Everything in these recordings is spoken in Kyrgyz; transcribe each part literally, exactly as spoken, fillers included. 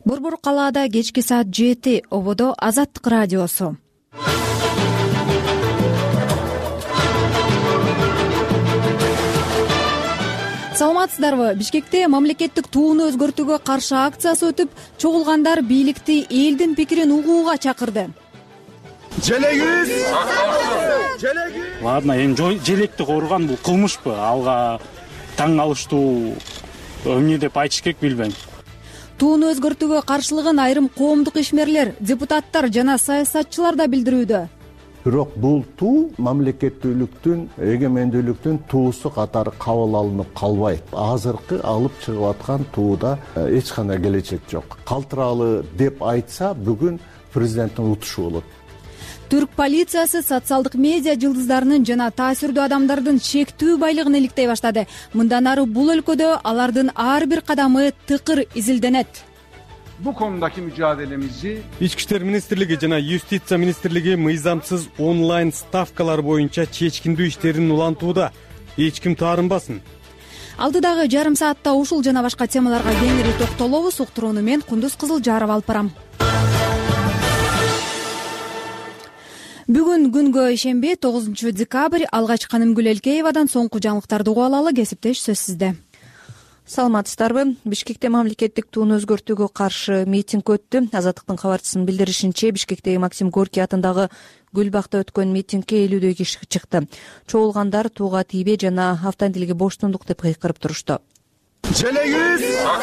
Борбор калаада кечки саат жети, ободо Азаттык радиосу. Саламатсыздарбы? Бишкекте мамлекеттик тууну өзгөртүүгө каршы акциясы өтүп, чогулгандар бийликти элдин пикирин угууга чакырды. Желегиз! Желегиз! Ладно, эми желекти корган бул кылмышпы? Алга таң алыштуу эмне деп айтыш керек билбейм. Тууну өзгөртүүгө каршылыгын айрым коомдук ишмерлер, депутаттар жана саясатчылар да билдирүүдө. Бирок бул туу мамлекеттүүлүктүн, эгемендүүлүктүн туусу катары кабыл алынып калбайт. Азыркы алып чыгып аткан тууда эч кандай келечек жок. Калтыралы деп айтса, бүгүн президенттин утушу болот. Түрк полициясы социалдык медиа жылдыздарынын жана таасирдүү адамдардын шектүү байлыгын иликтей баштады. Мындан ары бул өлкөдө алардын ар бир кадамы тыкыр изилденет. Bu konudaki mücadelemizi İçki İşler Ministrligi жана Юстиция Министрлиги мыйзамсыз онлайн ставкалар боюнча чечкиндүү иштерин улантууда. Эч ким таарынбасын. Алдыдагы жарым саатта ушул жана башка темаларга кеңири токтолобуз. Уктурууну мен Кундуз Кызылжарова алып барам. Бүгүн күнгө ишемби, тогузунчу декабрь. Алгач Канымгүл Элкеевадан соңку жаңылыктарды угуп алалы. Кесиптеш сөз сизде. Саламатсыздарбы? Бишкекте мамлекеттик тууну өзгөртүүгө каршы митинг өттү. Азаттыктын кабарчысынын билдиришинче, Бишкектеги Максим Горький атындагы Гүл бакта өткөн митингге элүүдөй киши чыкты. Чогулгандар тууга тийбе жана автомобилге боштондук деп кыйкырып турушту. Желегиз!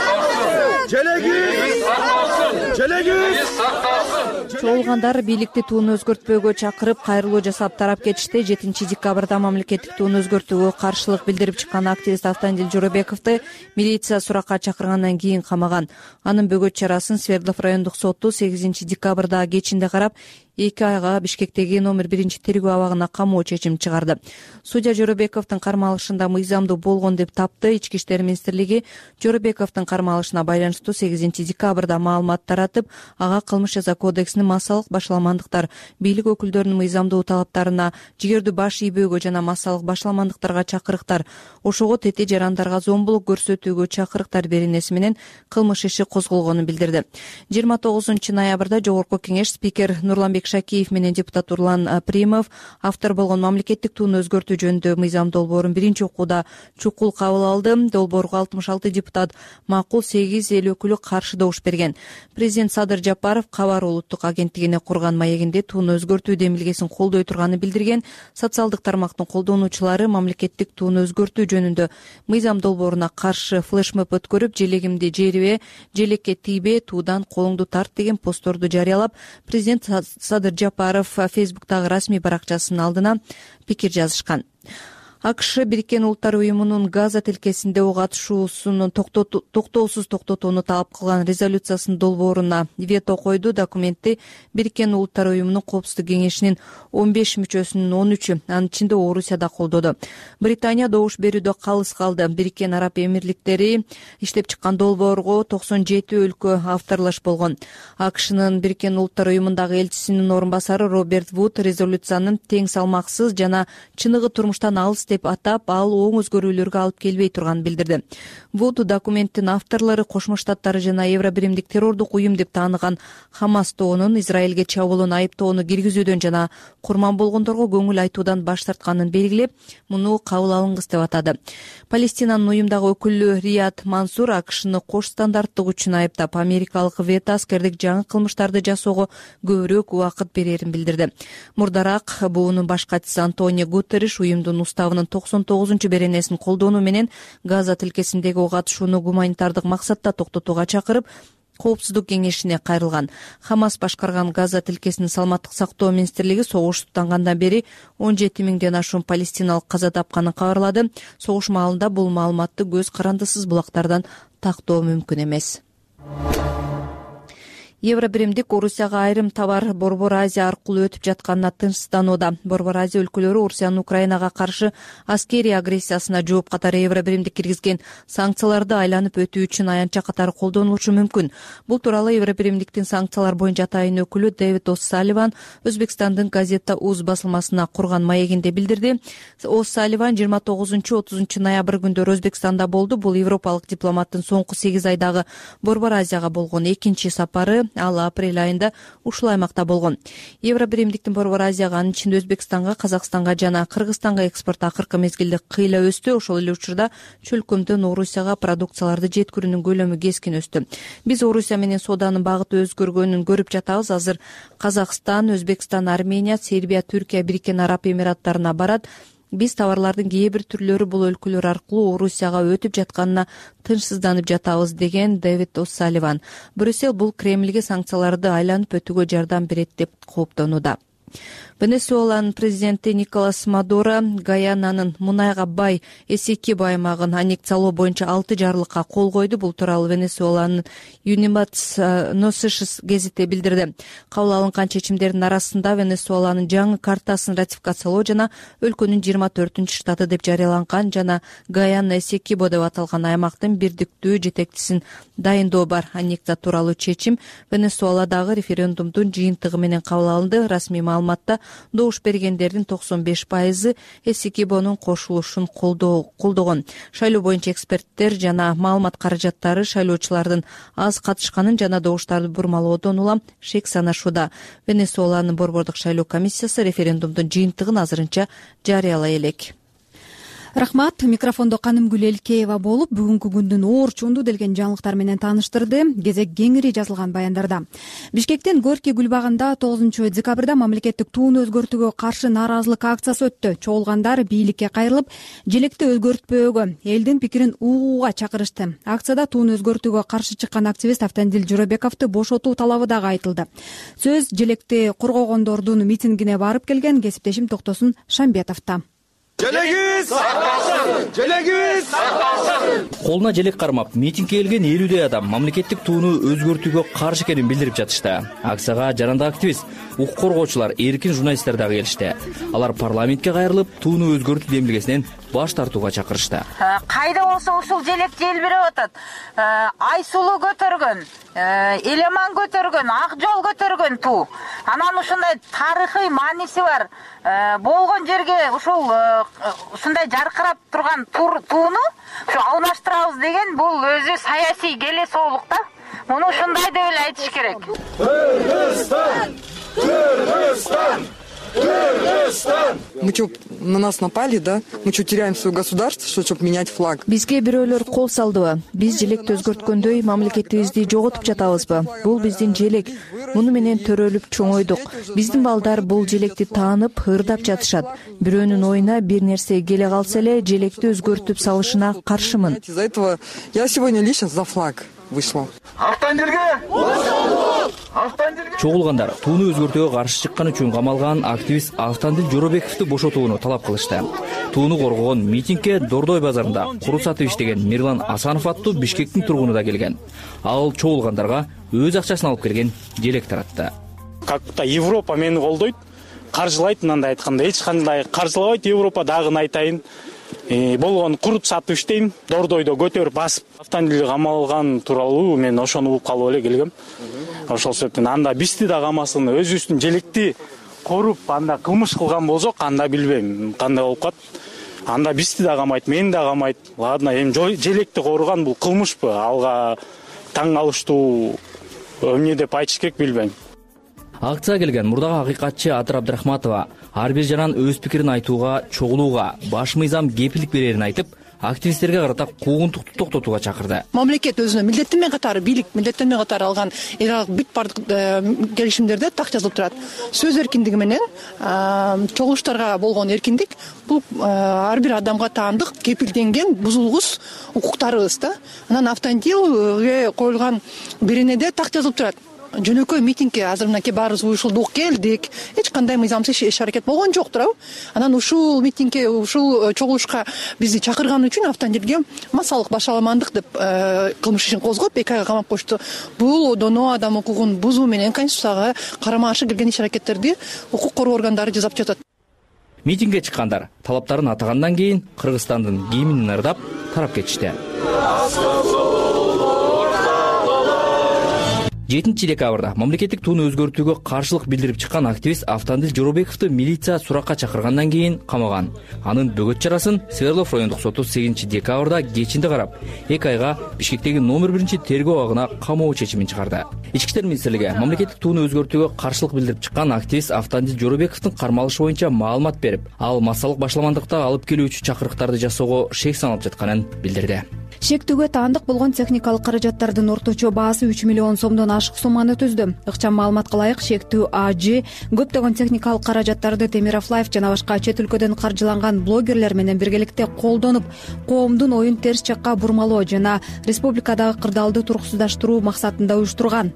Желегиз! Желегиз! Чогулгандар бийликти тууну өзгөртпөөгө чакырып, кайрылуу жасап тарап кетишти. жетинчи декабрда мамлекеттик тууну өзгөртүүгө каршылык билдирип чыккан активист Автандил Жоробековду милиция суракка чакыргандан кийин камаган. Анын бөгөт чарасын Свердлов райондук соту сегизинчи декабрда кечинде карап, эки айга Бишкектеги номер биринчи тергөө абагына камоо чечим чыгарды. Судья Жоробековдун кармалышында мыйзамдуу болгон деп тапты. Ички иштер министрлиги Жоробековдун кармалышына байланыштуу сегизинчи декабрда маалымат таратып, ага кылмыш жаза кодексинин массалык башаламандыктар, бийлик өкүлдөрүнүн мыйзамдуу талаптарына, жигердүү баш ийбөөгө жана массалык башаламандыктарга чакырыктар, ошого тете жарандарга зомбулук көрсөтүүгө чакырыктар беренеси менен кылмыш иши козголгонун билдирди. жыйырма тогузунчу ноябрда Жогорку кеңеш спикер Нурланбек Шакиев менен депутат Урлан Примов автор болгон мамлекеттик тууну өзгөртүү жөнүндө мыйзам долбоорун биринчи окууда чукул кабыл алды. Долбоорго алтымыш алты депутат макул, сегиз эл өкүлү каршы добуш берген. Президент Садыр Жапаров Кабар улуттук агенттигине курган маегинде тууну өзгөртүү демилгесин колдой турганын билдирген. Социалдык тармактын колдонуучулары мамлекеттик тууну өзгөртүү жөнүндө мыйзам долбооруна каршы флешмоб өткөрүп, желегимди жерибе, желекке тийбе, туудан колуңду тарт деген постторду жарыялап, президент Садыр Жапаров Фейсбуктагы расмий баракчасынын алдына пикир жазышкан. АКШ Бириккен Улуттар уюмунун Газа тилкесинде ок атышуусун токтоосуз токтотууну талап кылган резолюциясынын долбооруна вето койду. Документти Бириккен Улуттар уюмунун Коопсуздук кеңешинин он беш мүчөсүнүн он үчү, анын ичинде Орусия да колдоду. Британия добуш берүүдө калыс калды. Бириккен Араб Эмирликтери иштеп чыккан долбоорго токсон жети өлкө авторлаш болгон. АКШнын Бириккен Улуттар уюмундагы элчисинин орун басары Роберт Вуд резолюциянын тең салмаксыз жана чыныгы турмуштан алыс деп атап, ал оң өзгөрүүлөргө алып келбей турганын билдирди. Вуд документтин авторлору Кошмо Штаттары жана Евробиримдик террордук уюм деп тааныган Хамас тобунун Израилге чабуулун айыптоону киргизүүдөн жана курман болгондорго көңүл айтуудан баш тартканын белгилеп, муну кабыл алынгыс деп атады. Палестинанын уюмдагы өкүлү Рият Мансур АКШны кош стандарттык үчүн айыптап, америкалык вето аскердик жаңы кылмыштарды жасоого көбүрөөк убакыт берерин билдирди. Мурдараак буунун баш катчысы Антонио Гутерриш уюмдун уставынын токсон тогузунчу беренесин колдонуу менен Газа тилкесиндеги ок атышууну гуманитардык максатта токтотууга чакырып, Коопсуздук кеңешине кайрылган. Хамас башкарган Газа тилкесинин саламаттык сактоо министрлиги согуш туттангандан бери он жети миңден ашуун палестиналык каза тапканын кабарлады. Согуш маалында бул маалыматты көз карандысыз булактардан тактоо мүмкүн эмес. Евробиримдик Орусияга айрым товар Борбор Азия аркылуу өтүп жатканына тынчсызданууда. Борбор Азия өлкөлөрү Орусиянын Украинага каршы аскерий агрессиясына жооп катары Евробиримдик киргизген санкцияларды айланып өтүү үчүн аянтча катары колдонулушу мүмкүн. Бул тууралуу Евробиримдиктин санкциялар боюнча атайын өкүлү Дэвид О'Салливан Өзбекстандын газета УЗ басылмасына курган маегинде билдирди. О'Салливан жыйырма тогузунчу отузунчу ноябрь күндөрү Өзбекстанда болду. Бул европалык дипломаттын соңку сегиз айдагы Борбор Азияга болгон экинчи сапары. Ал апрель айында ушул аймакта болгон. Евробиримдиктин Борбор Азияга, анын ичинде Өзбекстанга, Казакстанга жана Кыргызстанга экспорт акыркы мезгилде кыйла өстү. Ошол эле учурда чөлкөмдөн Орусияга продукцияларды жеткирүүнүн көлөмү кескин өстү. Биз Орусия менен сооданын багыты өзгөргөнүн көрүп жатабыз. Азыр Казакстан, Өзбекстан, Армения, Сербия, Түркия, Бириккен Араб Эмираттарына барат. Биз товарлардын кээ бир түрлөрү бул өлкөлөр аркылуу Орусияга өтүп жатканына тынчсызданып жатабыз, деген Дэвид О'Салливан. Брюссель бул Кремльге санкцияларды айланып өтүүгө жардам берет деп кооптонууда. Венесуэланын президенти Николас Мадуро Гаянанын мунайга бай Эсекибо аймагын аннексиялоо боюнча алты жарлыкка кол койду. Бул тууралуу Венесуэланын Юниматс Носишес гезити билдирди. Кабыл алынган чечимдердин арасында Венесуэланын жаңы картасын ратификациялоо жана өлкөнүн жыйырма төртүнчү штаты деп жарыяланган жана Гаяна Эсекибо деп аталган аймактын бирдиктүү жетекчисин дайындоо бар. Аннексия тууралуу чечим Венесуэладагы референдумдун жыйынтыгы менен кабыл алынды. Расмий маалыматта добуш бергендердин токсон беш пайызы Эсекибонун кошулушун колдогон. Шайлоо боюнча эксперттер жана маалымат каражаттары шайлоочулардын аз катышканын жана добуштарды бурмалоодон улам шек санашууда. Венесуэланын борбордук шайлоо комиссиясы референдумдун жыйынтыгын азырынча жарыялай элек. Рахмат. Микрофондо Канымгүл Элкеева болуп, бүгүнкү күндүн оорчунду делген жаңылыктар менен тааныштырды. Кезек кеңири жазылган баяндарда. Бишкектин Горький гүлбагында тогузунчу декабрда мамлекеттик тууну өзгөртүүгө каршы нааразылык акциясы өттү. Чогулгандар бийликке кайрылып, желекти өзгөртпөөгө, элдин пикирин угууга чакырышты. Акцияда тууну өзгөртүүгө каршы чыккан активист Автандил Журабековду бошотуу талабы дагы айтылды. Сөз желекти коргогондордун митингине барып келген кесиптешим Токтосун Шамбетовдо. Желегиз сакталсын! Желегиз сакталсын! Колуна желек кармап, митингге келген элүүдөй адам мамлекеттик тууну өзгөртүүгө каршы экенин билдирип жатышты. Акцияга жарандык активист, укук коргоочулар, эркин журналисттер дагы келишти. Алар парламентке кайрылып, тууну өзгөртүү демилгесинен баш тартууга чакырышты. Кайда болсо ушул желек желбиреп атат. Айсулуу көтөргөн, Элеман көтөргөн, Ак жол көтөргөн туу. Анан ушундай тарыхый мааниси бар болгон жерге ушул ушундай жаркырап турган тууну ушу алмаштырабыз деген бул өзү саясий келесоолук да. Муну ушундай деп эле айтыш керек. Кыргызстан! Кыргызстан! Кыргызстан! Мы что, на нас напали, да? Мы что, теряем свое государство, что, чтобы менять флаг? Бизге бирөөлөр кол салдыбы? Биз желекти өзгөрткөндөй мамлекетибизди жоготуп жатабызбы? Бул биздин желек. Муну менен төрөлүп чоңойдук. Биздин балдар бул желекти таанып, ырдап жатышат. Бирөөнүн оюна бир нерсе келе калса эле желекти өзгөртүп салышына каршымын. Из-за этого я сегодня лично за флаг вышла. Чогулгандар тууну өзгөртүүгө каршы чыккан үчүн камалган активист Автандил Жоробековду бошотууну талап кылышты. Тууну коргогон митингге Дордой базарында куру сатып иштеген Мирлан Асанов аттуу Бишкектин тургуну да келген. Ал чогулгандарга өз акчасын алып келген желек таратты. Как-то Европа мени колдойт, каржылайт, мындай айтканда эч кандай каржылабайт. Европа дагы айтайын. Болгон куруп сатып иштейм, Дордойдо көтөрүп басып, Автандил камалган тууралуу мен ошону угуп калып эле келгем. Ошол себептен анда бизди да камасын, өзүбүздүн желекти коруп, анда кылмыш кылган болсок, анда билбейм кандай болуп калат. Анда бизди да камайт, мени да камайт. Ладно, эми желекти коруган бул кылмышпы? Алга таң алыштуу эмне деп айтыш керек, билбейм. Акцияга келген мурдагы акыйкатчы Атыр Абдрахматова ар бир жаран өз пикирин айтууга, чогулууга, баш мыйзам кепилдик берерин айтып, активисттерге карата куугунтукту токтотууга чакырды. Мамлекет өзүнө милдеттер менен катары, бийлик милдеттер менен катары алган эл аралык бүт бардык келишимдерде так жазылып турат. Сөз эркиндиги менен чогулуштарга болгон эркиндик бул ар бир адамга таандык кепилденген бузулгус укуктарыбыз да. Анан Автандилге коюлган беренеде так жазылып турат. жөнөкөй митингге азыр мынакей баарыбыз уюшулдук келдик, эч кандай мыйзамсыз иш аракет болгон жок туурабы. Анан ушул митингге, ушул чогулушка бизди чакырган үчүн автомобилге массалык башаламандык деп кылмыш ишин козгоп эки айга камап коюшту. Бул доно адам укугун бузуу менен конституцияга карама каршы келген иш аракеттерди укук коргоо органдары жазап жатат. Митингге чыккандар талаптарын атагандан кийин Кыргызстандын гимнин ырдап тарап кетишти. жетинчи декабрда мамлекеттик тууну өзгөртүүгө каршылык билдирип чыккан активист Автандил Жоробековду милиция суракка чакыргандан кийин камаган. Анын бөгөт чарасын Свердлов райондук соту сегизинчи декабрда кечинде карап, эки айга Бишкектеги номер биринчи тергөө абагына камоо чечимин чыгарды. Ички иштер министрлиги мамлекеттик тууну өзгөртүүгө каршылык билдирип чыккан активист Автандил Жоробековдун кармалышы боюнча маалымат берип, ал массалык башаламандыкта алып келүүчү чакырыктарды жасоого шек саналып жатканын билдирди. Шектүүгө таандык болгон техникалык каражаттардын орточо баасы үч миллион сомдон ашык сумманы түздү. Ыкчам маалыматка ылайык, шектүү АЖ көптөгөн техникалык каражаттарды Темиров Лайф жана башка чет өлкөдөн каржыланган блогерлер менен биргеликте колдонуп, коомдун оюн терс жакка бурмалоо жана республикадагы кырдаалды туруксуздаштыруу максатында уюштурган.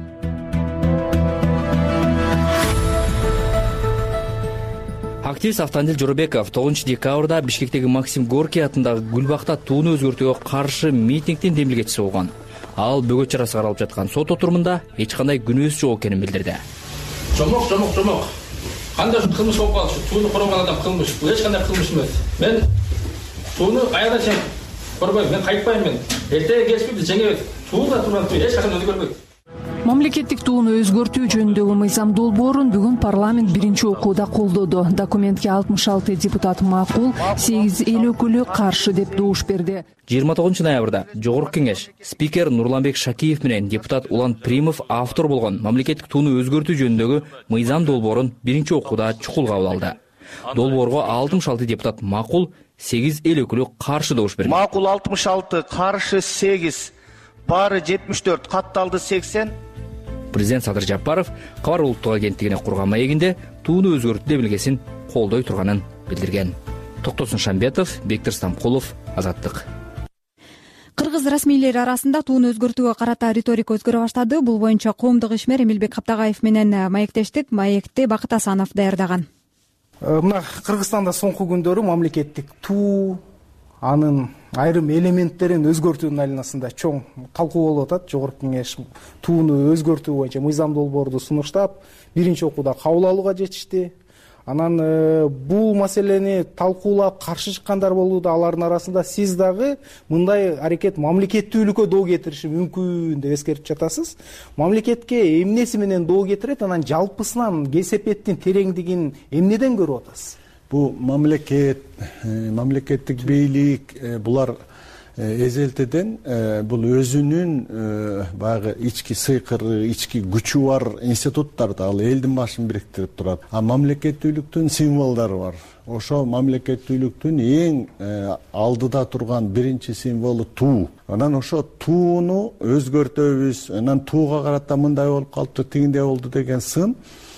Активист Автандил Жоробеков тогузунчу декабрда Бишкектеги Максим Горький атындагы Гүлбакта тууну өзгөртүүгө каршы митингдин демилгечиси болгон. Ал бөгөт чарасы каралып жаткан сот отурумунда эч кандай күнөөсү жок экенин билдирди. Жомок, жомок, жомок. Кандай кылмыш болуп калышы? Тууну коргон адам кылмыш. Бул эч кандай кылмыш эмес. Мен тууну аяда чейин корбойм, мен кайтпайм мен. Эртеге кечпи жеңебиз. Тууда турат, эч качан өзгөрбөйт. Мамлекеттик тууну өзгөртүү жөнүндөгү мыйзам долбоорун бүгүн парламент биринчи окууда колдоду. Документке алтымыш алты депутат макул, сегиз эл өкүлү каршы деп добуш берди. жыйырма тогузунчу ноябрда Жогорку Кеңеш спикер Нурланбек Шакиев менен депутат Улан Примов автор болгон мамлекеттик тууну өзгөртүү жөнүндөгү мыйзам долбоорун биринчи окууда чукул кабыл алды. Долбоорго алтымыш алты депутат макул, сегиз эл өкүлү каршы добуш берди. Макул алтымыш алты, каршы сегиз, баары жетимиш төрт, катталды сексен. Президент Садыр Жапаров Кабар улуттук агенттигине курган маегинде тууну өзгөртүү демилгесин колдой турганын билдирген. Токтосун Шамбетов, Бектир Стамкулов, Азаттык. Кыргыз расмийлери арасында тууну өзгөртүүгө карата риторика өзгөрө баштады. Бул боюнча коомдук ишмер Эмилбек Каптагаев менен маектештик. Маекти Бакыт Асанов даярдаган. Мына Кыргызстанда соңку күндөрү мамлекеттик туу, анын айрым элементтерин өзгөртүүнүн айланасында чоң талкуу болуп атат. Жогорку Кеңеш тууну өзгөртүү боюнча мыйзам долбоорду сунуштап, биринчи окууда кабыл алууга жетишти. Анан бул маселени талкуулап каршы чыккандар болууда. Алардын арасында сиз дагы мындай аракет мамлекеттүүлүккө доо кетириши мүмкүн деп эскертип жатасыз. Мамлекетке эмнеси менен доо кетирет, анан жалпысынан кесепеттин тереңдигин эмнеден көрүп атасыз? Бу мамлекет, мамлекеттик бийлик, булар эзелтеден бул өзүнүн баягы ички сыйкыры, ички күчү бар институттарды, ал элдин башын бириктирип турат. А мамлекеттүүлүктүн символдору бар. Ошо мамлекеттүүлүктүн эң алдыда турган биринчи символу туу. Анан ошо тууну өзгөртөбүз, анан тууга карата мындай болуп калыптыр, тигиндей болду деген сын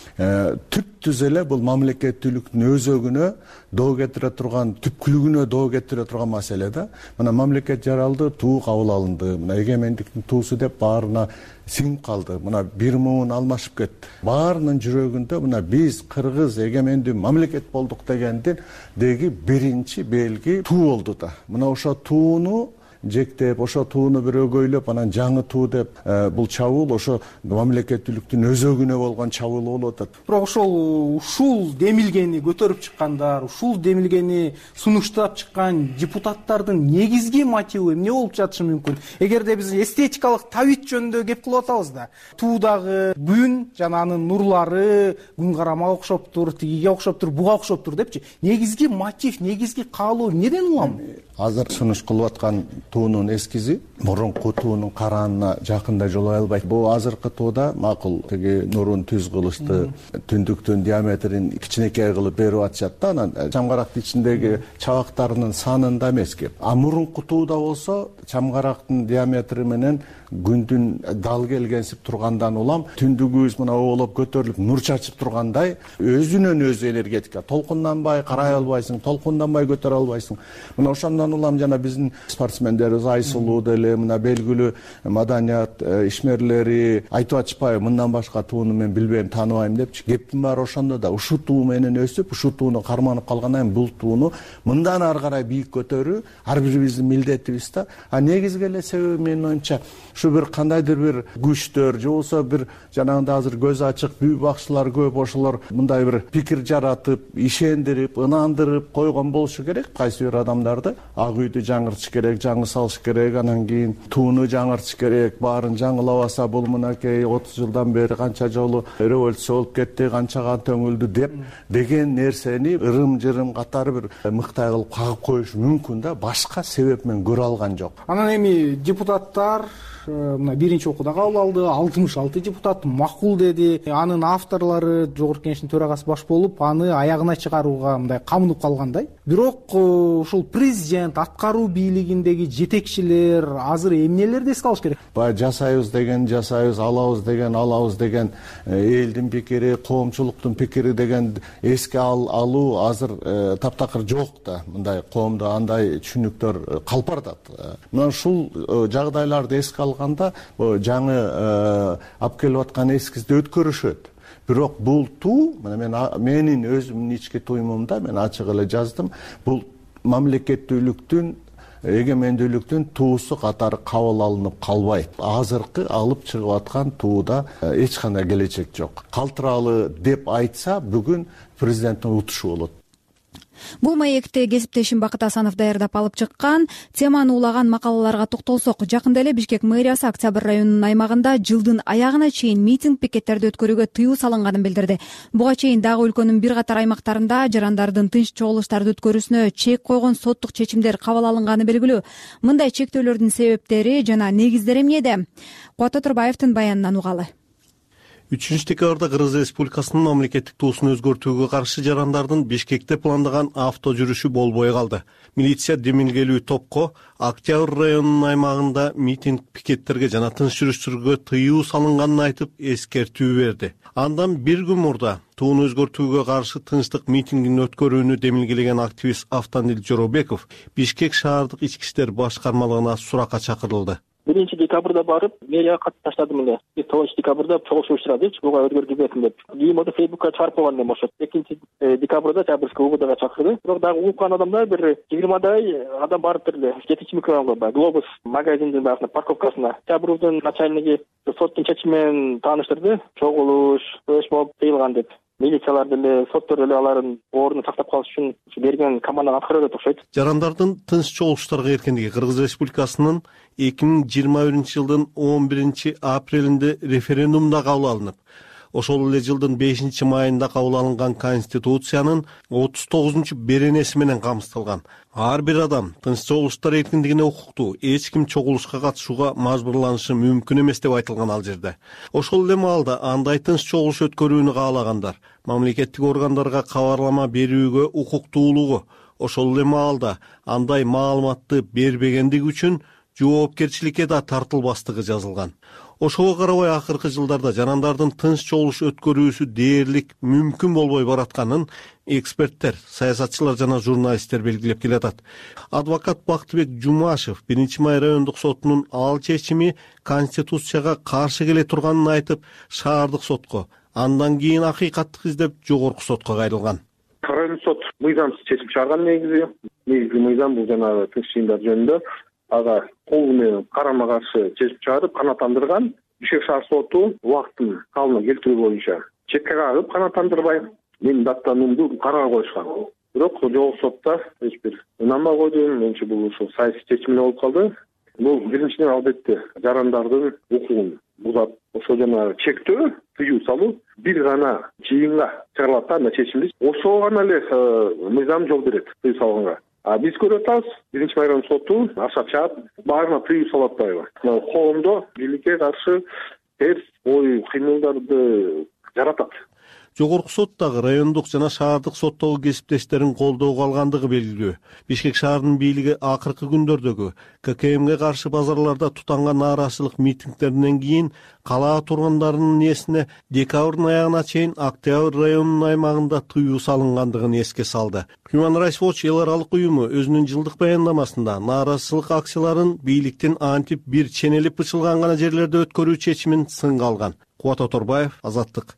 түп-түз эле бул мамлекеттүүлүктүн өзөгүнө доо кетире турган, түпкүлүгүнө доо кетире турган маселе да. Мына мамлекет жаралды, туу кабыл алынды. Мына эгемендиктин туусу деп баарына сиңип калды. Мына бир муун алмашып кетти. Баарынын жүрөгүндө мына биз кыргыз эгемендүү мамлекет болдук дегендин деги биринчи белги туу болду да. Мына ошо тууну жектеп, ошо тууну бир өгөйлөп, анан жаңы туу деп, бул чабуул ошо мамлекеттүүлүктүн өзөгүнө болгон чабуул болуп атат. Бирок ошол ушул демилгени көтөрүп чыккандар, ушул демилгени сунуштап чыккан депутаттардын негизги мотиви эмне болуп жатышы мүмкүн? Эгерде биз эстетикалык табит жөнүндө кеп кылып атабыз да, туудагы күн жана анын нурлары күн карамага окшоптур, тигиге окшоптур, буга окшоптур депчи, негизги мотив, негизги каалоо эмнеден улам? Азыр сунуш кылып аткан туунун эскизи мурунку туунун караанына жакындай жолой албайт. Бул азыркы тууда макул тиги нурун түз кылышты, түндүктүн диаметрин кичинекей кылып берип атышат да, анан чамгарактын ичиндеги чабактарынын санында эмес кеп. А мурунку тууда болсо чамгарактын диаметри менен күндүн дал келгенсип тургандан улам түндүгүбүз мына оолоп көтөрүлүп нур чачып тургандай өзүнөн өзү энергетика толкунданбай карай албайсың, толкунданбай көтөрө албайсың. Мына ошондон улам жана биздин спортсмендерибиз Айсулуу деле, мына белгилүү маданият ишмерлери айтып атышпайбы, мындан башка тууну мен билбейм, тааныбайм депчи. Кептин баары ошондо да ушул туу менен өсүп, ушул тууну карманып калгандан кийин бул тууну мындан ары карай бийик көтөрүү ар бирибиздин милдетибиз да. А негизги эле себеби менин оюмча ушу бир кандайдыр бир күчтөр же болбосо бир жанагындай азыр көз ачык бүй бакчылар көп, ошолор мындай бир пикир жаратып, ишендирип, ынандырып койгон болушу керек кайсы бир адамдарды. Ак үйдү жаңыртыш керек, жаңы салыш керек, анан кийин тууну жаңыртыш керек, баарын жаңылабаса бул мынакей отуз жылдан бери канча жолу революция болуп кетти, канча кан төңүлдү деп деген нерсени ырым-жырым катары бир мыктай кылып кагып коюш мүмкүн да, башка себеп мен көрө алган жок. Анан эми депутаттар мына биринчи окууда кабыл алды, алтымыш алты депутат макул деди. Анын авторлору жогорку кеңештин төрагасы баш болуп, аны аягына чыгарууга мындай камынып калгандай. Бирок ушул президент, аткаруу бийлигиндеги жетекчилер азыр эмнелерди эске алыш керек? Баягы жасайбыз деген жасайбыз, алабыз деген алабыз деген элдин пикири, коомчулуктун пикири деген эске алуу азыр таптакыр жок да. Мындай коомдо андай түшүнүктөр калпардат. Мына ушул жагдайларды эске алганда жаңы алып келип аткан эскизди өткөрүшөт. Бирок бул туу, мына мен менин өзүмдүн ички туюмумда мен ачык эле жаздым. Бул мамлекеттүүлүктүн, эгемендүүлүктүн туусу катары кабыл алынып калбайт. Азыркы алып чыгып аткан тууда эч кандай келечек жок. Калтыралы деп айтса, бүгүн президенттин утушу болот. Бул маекти кесиптешим Бакыт Асанов даярдап алып чыккан. Теманы улаган макалаларга токтолсок, жакында эле Бишкек мэриясы Октябрь районунун аймагында жылдын аягына чейин митинг пикеттерди өткөрүүгө тыюу салынганын билдирди. Буга чейин дагы өлкөнүн бир катар аймактарында жарандардын тынч чогулуштарды өткөрүүсүнө чек койгон соттук чечимдер кабыл алынганы белгилүү. Мындай чектөөлөрдүн себептери жана негиздери эмнеде? Кубат Отурбаевдин баянынан угалы. үчүнчү декабрда Кыргыз Республикасынын мамлекеттик туусун өзгөртүүгө каршы жарандардын Бишкекте пландаган авто жүрүшү болбой калды. Милиция демилгелүү топко Октябрь районунун аймагында митинг пикеттерге жана тынч жүрүштөргө тыюу салынганын айтып эскертүү берди. Андан бир күн мурда тууну өзгөртүүгө каршы тынчтык митингин өткөрүүнү демилгелеген активист Автандил Жоробеков Бишкек шаардык ички иштер башкармалыгына суракка чакырылды. биринчи декабрда барып, мэрияга кат таштадым эле. тогузунчу декабрда чогулуш уюштурадычы, буга өзгөртүүгөсүн деп. Кийин ошо Фейсбукка чыгарып койгон элем ошо. экинчи декабрда Октябрьский УВДга чакырды. Бирок дагы уккан адамдар бир жыйырмадай адам барыптыр эле. жетинчи микрорайонго баягы Глобус магазиндин баягы парковкасына. Октябрьдун начальниги соттун чечими менен тааныштырды. Чогулуш, флешмоб тыйылган деп. Милициялар деле, соттор деле алардын ордун сактап калыш үчүн берген команданы аткарып атат окшойт. Жарандардын тынч чогулуштарга эркиндиги Кыргыз Республикасынын эки миң жыйырма биринчи жылдын он биринчи апрелинде референдумда кабыл алынып, ошол эле жылдын бешинчи майында кабыл алынган Конституциянын отуз тогузунчу беренеси менен камсыздалган. Ар бир адам тынч чогулуштар эркиндигине укуктуу, эч ким чогулушка катышууга мажбурланышы мүмкүн эмес деп айтылган ал жерде. Ошол эле маалда андай тынч чогулуш өткөрүүнү каалагандар мамлекеттик органдарга кабарлама берүүгө укуктуулугу, ошол эле маалда андай маалыматты бербегендиги үчүн жоопкерчиликке да тартылбастыгы жазылган. Ошого карабай акыркы жылдарда жарандардын тынч чогулуш өткөрүүсү дээрлик мүмкүн болбой баратканын эксперттер, саясатчылар жана журналисттер белгилеп келатат. Адвокат Бактыбек Жумашев биринчи май райондук сотунун ал чечими Конституцияга каршы келе турганын айтып, шаардык сотко, андан кийин акыйкаттык издеп жогорку сотко кайрылган. Райондук сот мыйзамсыз чечим чыгарган негизи. Негизги мыйзам бул жанагы тынч жыйындар жөнүндө ага кол менен карама каршы чечим чыгарып канааттандырган. Бишкек шаар соту убактын калыбына келтирүү боюнча чекке кагып канааттандырбай менин даттануумду карага коюшкан. Бирок жогорку сотто эч бир ынанбай койду. Менимче бул ушул саясий чечим болуп калды. Бул биринчиден албетте жарандардын укугун бузат. Ошо жана чектөө, тыюу салуу бир гана жыйынга чыгарылат да, мына чечимди. Ошого гана эле мыйзам жол берет тыюу салганга. А биз көрүп атабыз, биринчи май райондук соту аша чаап, баарына тыюу салып атпайбы. Коомдо бийликке каршы терс ой кыймылдарды жаратат. Жогорку сот дагы райондук жана шаардык соттогу кесиптештерин колдоого алгандыгы белгилүү. Бишкек шаарынын бийлиги акыркы күндөрдөгү ка ка эмге каршы базарларда тутанган нааразычылык митингдеринен кийин кала тургундарынын ээсине декабрдын аягына чейин Октябрь районунун аймагында тыюу салынгандыгын эске салды. Human Rights Watch эл аралык уюму өзүнүн жылдык баяндамасында нааразычылык акцияларын бийликтин антип бир ченелип бычылган гана жерлерде өткөрүү чечимин сынга алган. Кубат Оторбаев, Азаттык.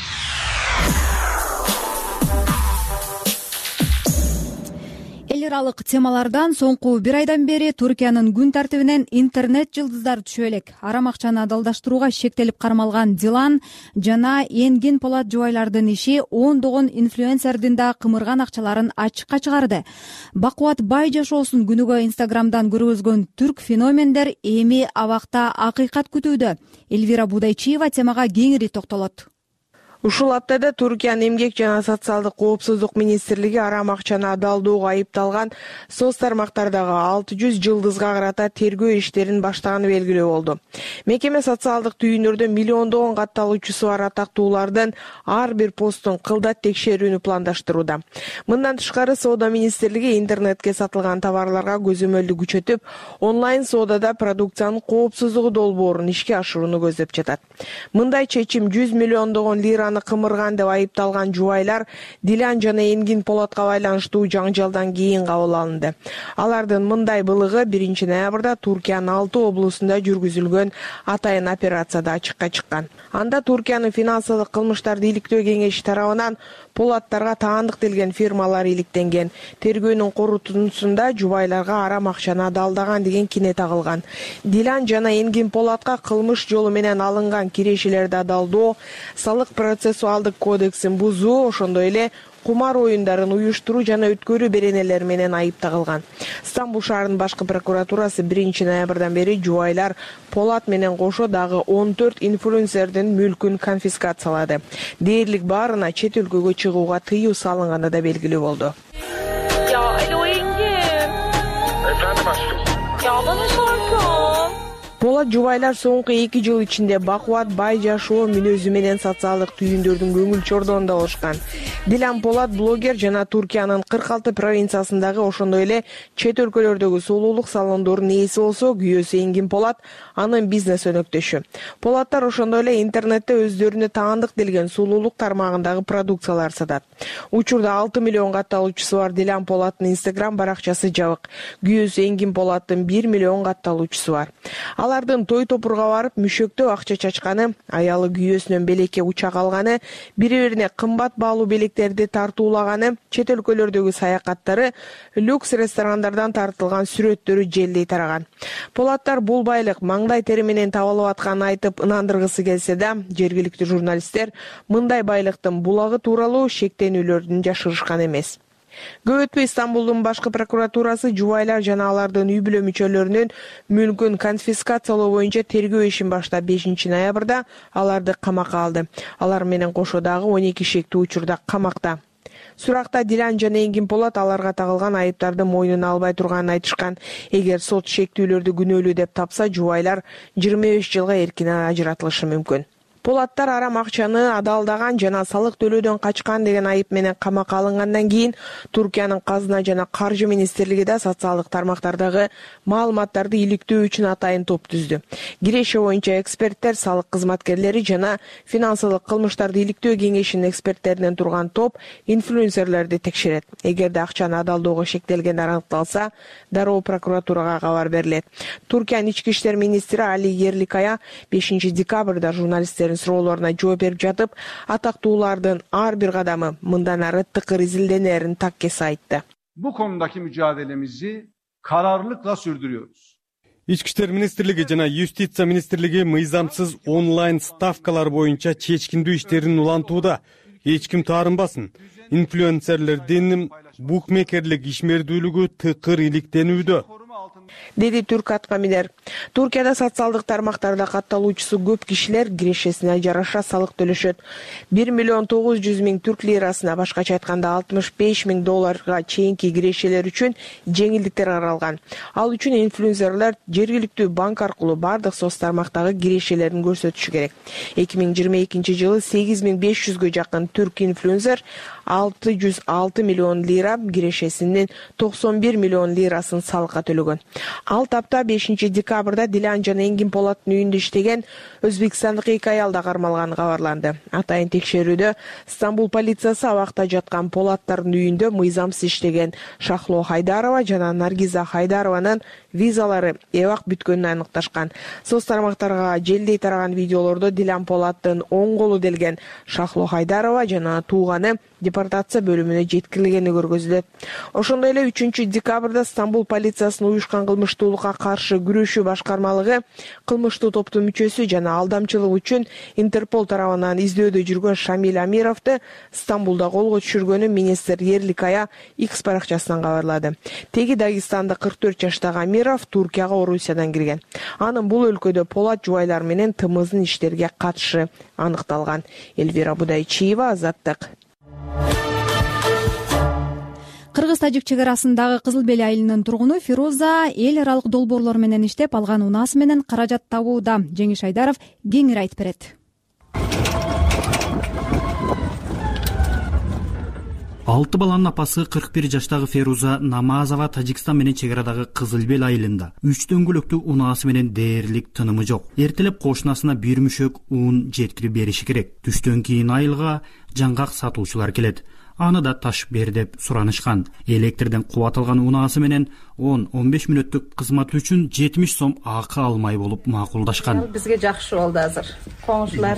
Эл аралык темалардан соңку бир айдан бери Туркиянын күн тартибинен интернет жылдыздары түшүп элек. Арам акчаны адалдаштырууга шектелип кармалган Дилан жана Энгин Полат жубайлардын иши ондогон инфлюенсердин да кымырган акчаларын ачыкка чыгарды. Бакубат бай жашоосун күнүгө Инстаграмдан көргөзгөн түрк феномендер эми абакта акыйкат күтүүдө. Элвира Будайчиева темага кеңири токтолот. Ушул аптада Туркиянын эмгек жана социалдык коопсуздук министрлиги арам акчаны адалдоого айыпталган соц тармактардагы алты жүз жылдызга карата тергөө иштерин баштаганы белгилүү болду. Мекеме социалдык түйүндөрдө миллиондогон катталуучусу бар атактуулардын ар бир постун кылдат текшерүүнү пландаштырууда. Мындан тышкары соода министрлиги интернетке сатылган товарларга көзөмөлдү күчөтүп, онлайн соодада продукциянын коопсуздугу долбоорун ишке ашырууну көздөп жатат. Мындай чечим жүз миллиондогон лираны кымырган деп айыпталган жубайлар Дилан жана Энгин Полатка байланыштуу жаңжалдан кийин кабыл алынды. Алардын мындай былыгы биринчи ноябрда Туркиянын алты облусунда жүргүзүлгөн атайын операцияда ачыкка чыккан. Анда Туркиянын финансылык кылмыштарды иликтөө кеңеши тарабынан Полаттарга таандык делген фирмалар иликтенген. Тергөөнүн корутуусунда жубайларга арам акчаны адалдаган деген кине тагылган. Дилан жана Энгин Полатка кылмыш жолу менен алынган кирешелерди адалдоо, салык процессуалдык кодексин бузуу, ошондой эле кумар оюндарын уюштуруу жана өткөрүү беренелери менен айып тагылган. Стамбул шаарынын башкы прокуратурасы биринчи ноябрдан бери жубайлар Полат менен кошо дагы он төрт инфлюенсердин мүлкүн конфискациялады. Дээрлик баарына чет өлкөгө чыгууга тыюу салынганы да белгилүү болду. Полат жубайлар соңку эки жыл ичинде бакубат бай жашоо мүнөзү менен социалдык түйүндөрдүн көңүл чордонунда болушкан. Дилан Полат блогер жана Туркиянын кырк алты провинциясындагы ошондой эле чет өлкөлөрдөгү сулуулук салондорунун ээси болсо, күйөөсү Энгин Полат анын бизнес өнөктөшү. Полаттар ошондой эле интернетте өздөрүнө таандык делген сулуулук тармагындагы продукциялар сатат. Учурда алты миллион катталуучусу бар Дилан Полаттын Instagram баракчасы жабык. Күйөөсү Энгин Полаттын бир миллион катталуучусу бар. Алардын той топурга барып мүшөктөө акча чачканы, аялы күйөөсүнөн белекке учак алганы, бири-бирине кымбат баалуу белектерди тартуулаганы, чет өлкөлөрдөгү саякаттары, люкс ресторандардан тартылган сүрөттөрү желдей тараган. Полаттар бул байлык маңдай тери менен табылып атканын айтып ынандыргысы келсе да, жергиликтүү журналисттер мындай байлыктын булагы тууралуу шектенүүлөрдүн жашырышкан эмес. Көп өтпөй Стамбулдун башкы прокуратурасы жубайлар жана алардын үй бүлө мүчөлөрүнүн мүлкүн конфискациялоо боюнча тергөө ишин баштап бешинчи ноябрда аларды камакка алды. Алар менен кошо дагы он эки шектүү учурда камакта. Суракта Дилан жана Энгин Полат аларга тагылган айыптарды мойнуна албай турганын айтышкан. Эгер сот шектүүлөрдү күнөөлүү деп тапса, жубайлар жыйырма беш жылга эркинен ажыратылышы мүмкүн. Полаттар арам акчаны адалдаган жана салык төлөөдөн качкан деген айып менен камакка алынгандан кийин Туркиянын казына жана каржы министрлиги да социалдык тармактардагы маалыматтарды иликтөө үчүн атайын топ түздү. Киреше боюнча эксперттер, салык кызматкерлери жана финансылык кылмыштарды иликтөө кеңешинин эксперттеринен турган топ инфлюенсерлерди текшерет. Эгерде акчаны адалдоого шектелгендер аныкталса, дароо прокуратурага кабар берилет. Туркиянын ички иштер министри Али Ерликая бешинчи декабрда журналисттердин суроолоруна жооп берип жатып, атактуулардын ар бир кадамы мындан ары тыкыр изилденерин так кесе айтты. Bu konudaki mücadelemizi kararlılıkla sürdürüyoruz. Ички иштер министрлиги жана Юстиция министрлиги мыйзамсыз онлайн ставкалар боюнча чечкиндүү иштерин улантууда. Эч ким таарынбасын. Инфлюенсерлердин букмекерлик ишмердүүлүгү тыкыр иликтенүүдө. деди түрк аткаминер. Туркияда социалдык тармактарда катталуучусу көп кишилер кирешесине жараша салык төлөшөт. бир миллион тогуз жүз миң түрк лирасына, башкача айтканда алтымыш беш миң долларга чейинки кирешелер үчүн жеңилдиктер каралган. Ал үчүн инфлюенсерлер жергиликтүү банк аркылуу бардык соц тармактагы кирешелерин көрсөтүшү керек. эки миң жыйырма экинчи жылы сегиз миң беш жүзгө жакын түрк инфлюенсер алты жүз алты миллион лира, кирешесинин токсон бир миллион лирасын салыкка төлөгөн. Ал тапта бешинчи декабрда Дилан жана Энгин Полаттын үйүндө иштеген өзбекстандык эки аял да кармалганы кабарланды. Атайын текшерүүдө Стамбул полициясы абакта жаткан Полаттардын үйүндө мыйзамсыз иштеген Шахло Хайдарова жана Наргиза Хайдарованын визалары эбак бүткөнүн аныкташкан. Соц тармактарга желдей тараган видеолордо Дилан Полаттын оң колу делген Шахло Хайдарова жана тууганы депортация бөлүмүнө жеткирилгени көргөзүлөт. Ошондой эле үчүнчү декабрда Стамбул полициясынын уюшкан кылмыштуулукка каршы күрөшүү башкармалыгы кылмыштуу топтун мүчөсү жана алдамчылык үчүн Интерпол тарабынан издөөдө жүргөн Шамиль Амировду Стамбулда колго түшүргөнүн министр Ерлик Ая X баракчасынан кабарлады. Теги Дагестандык кырк төрт жаштагы Амиров Туркияга Орусиядан кирген. Анын бул өлкөдө Полат жубайлар менен тымыздын иштерге катышы аныкталган. Эльвира Будайчиева, Азаттык. Кыргыз-Тажик чек арасындагы Кызыл Бел айылынын тургуну Фироза эл аралык долбоорлор менен иштеп алган унаасы менен каражат табууда. Жеңиш Айдаров кеңири айтып берет. Алты баланын апасы кырк бир жаштагы Феруза Намазова Тажикстан менен чек арадагы Кызыл Бел айылында үч дөңгөлөктүү унаасы менен дээрлик тынымы жок. Эртелеп кошунасына бир мүшөк ун жеткирип бериши керек. Түштөн кийин айылга жаңгак сатуучулар келет. Аны да ташып бер деп суранышкан. Электрден кубат алган унаасы менен он он беш мүнөттүк кызмат үчүн жетимиш сом акы алмай болуп макулдашкан. Бизге жакшы болду азыр. Коңшулар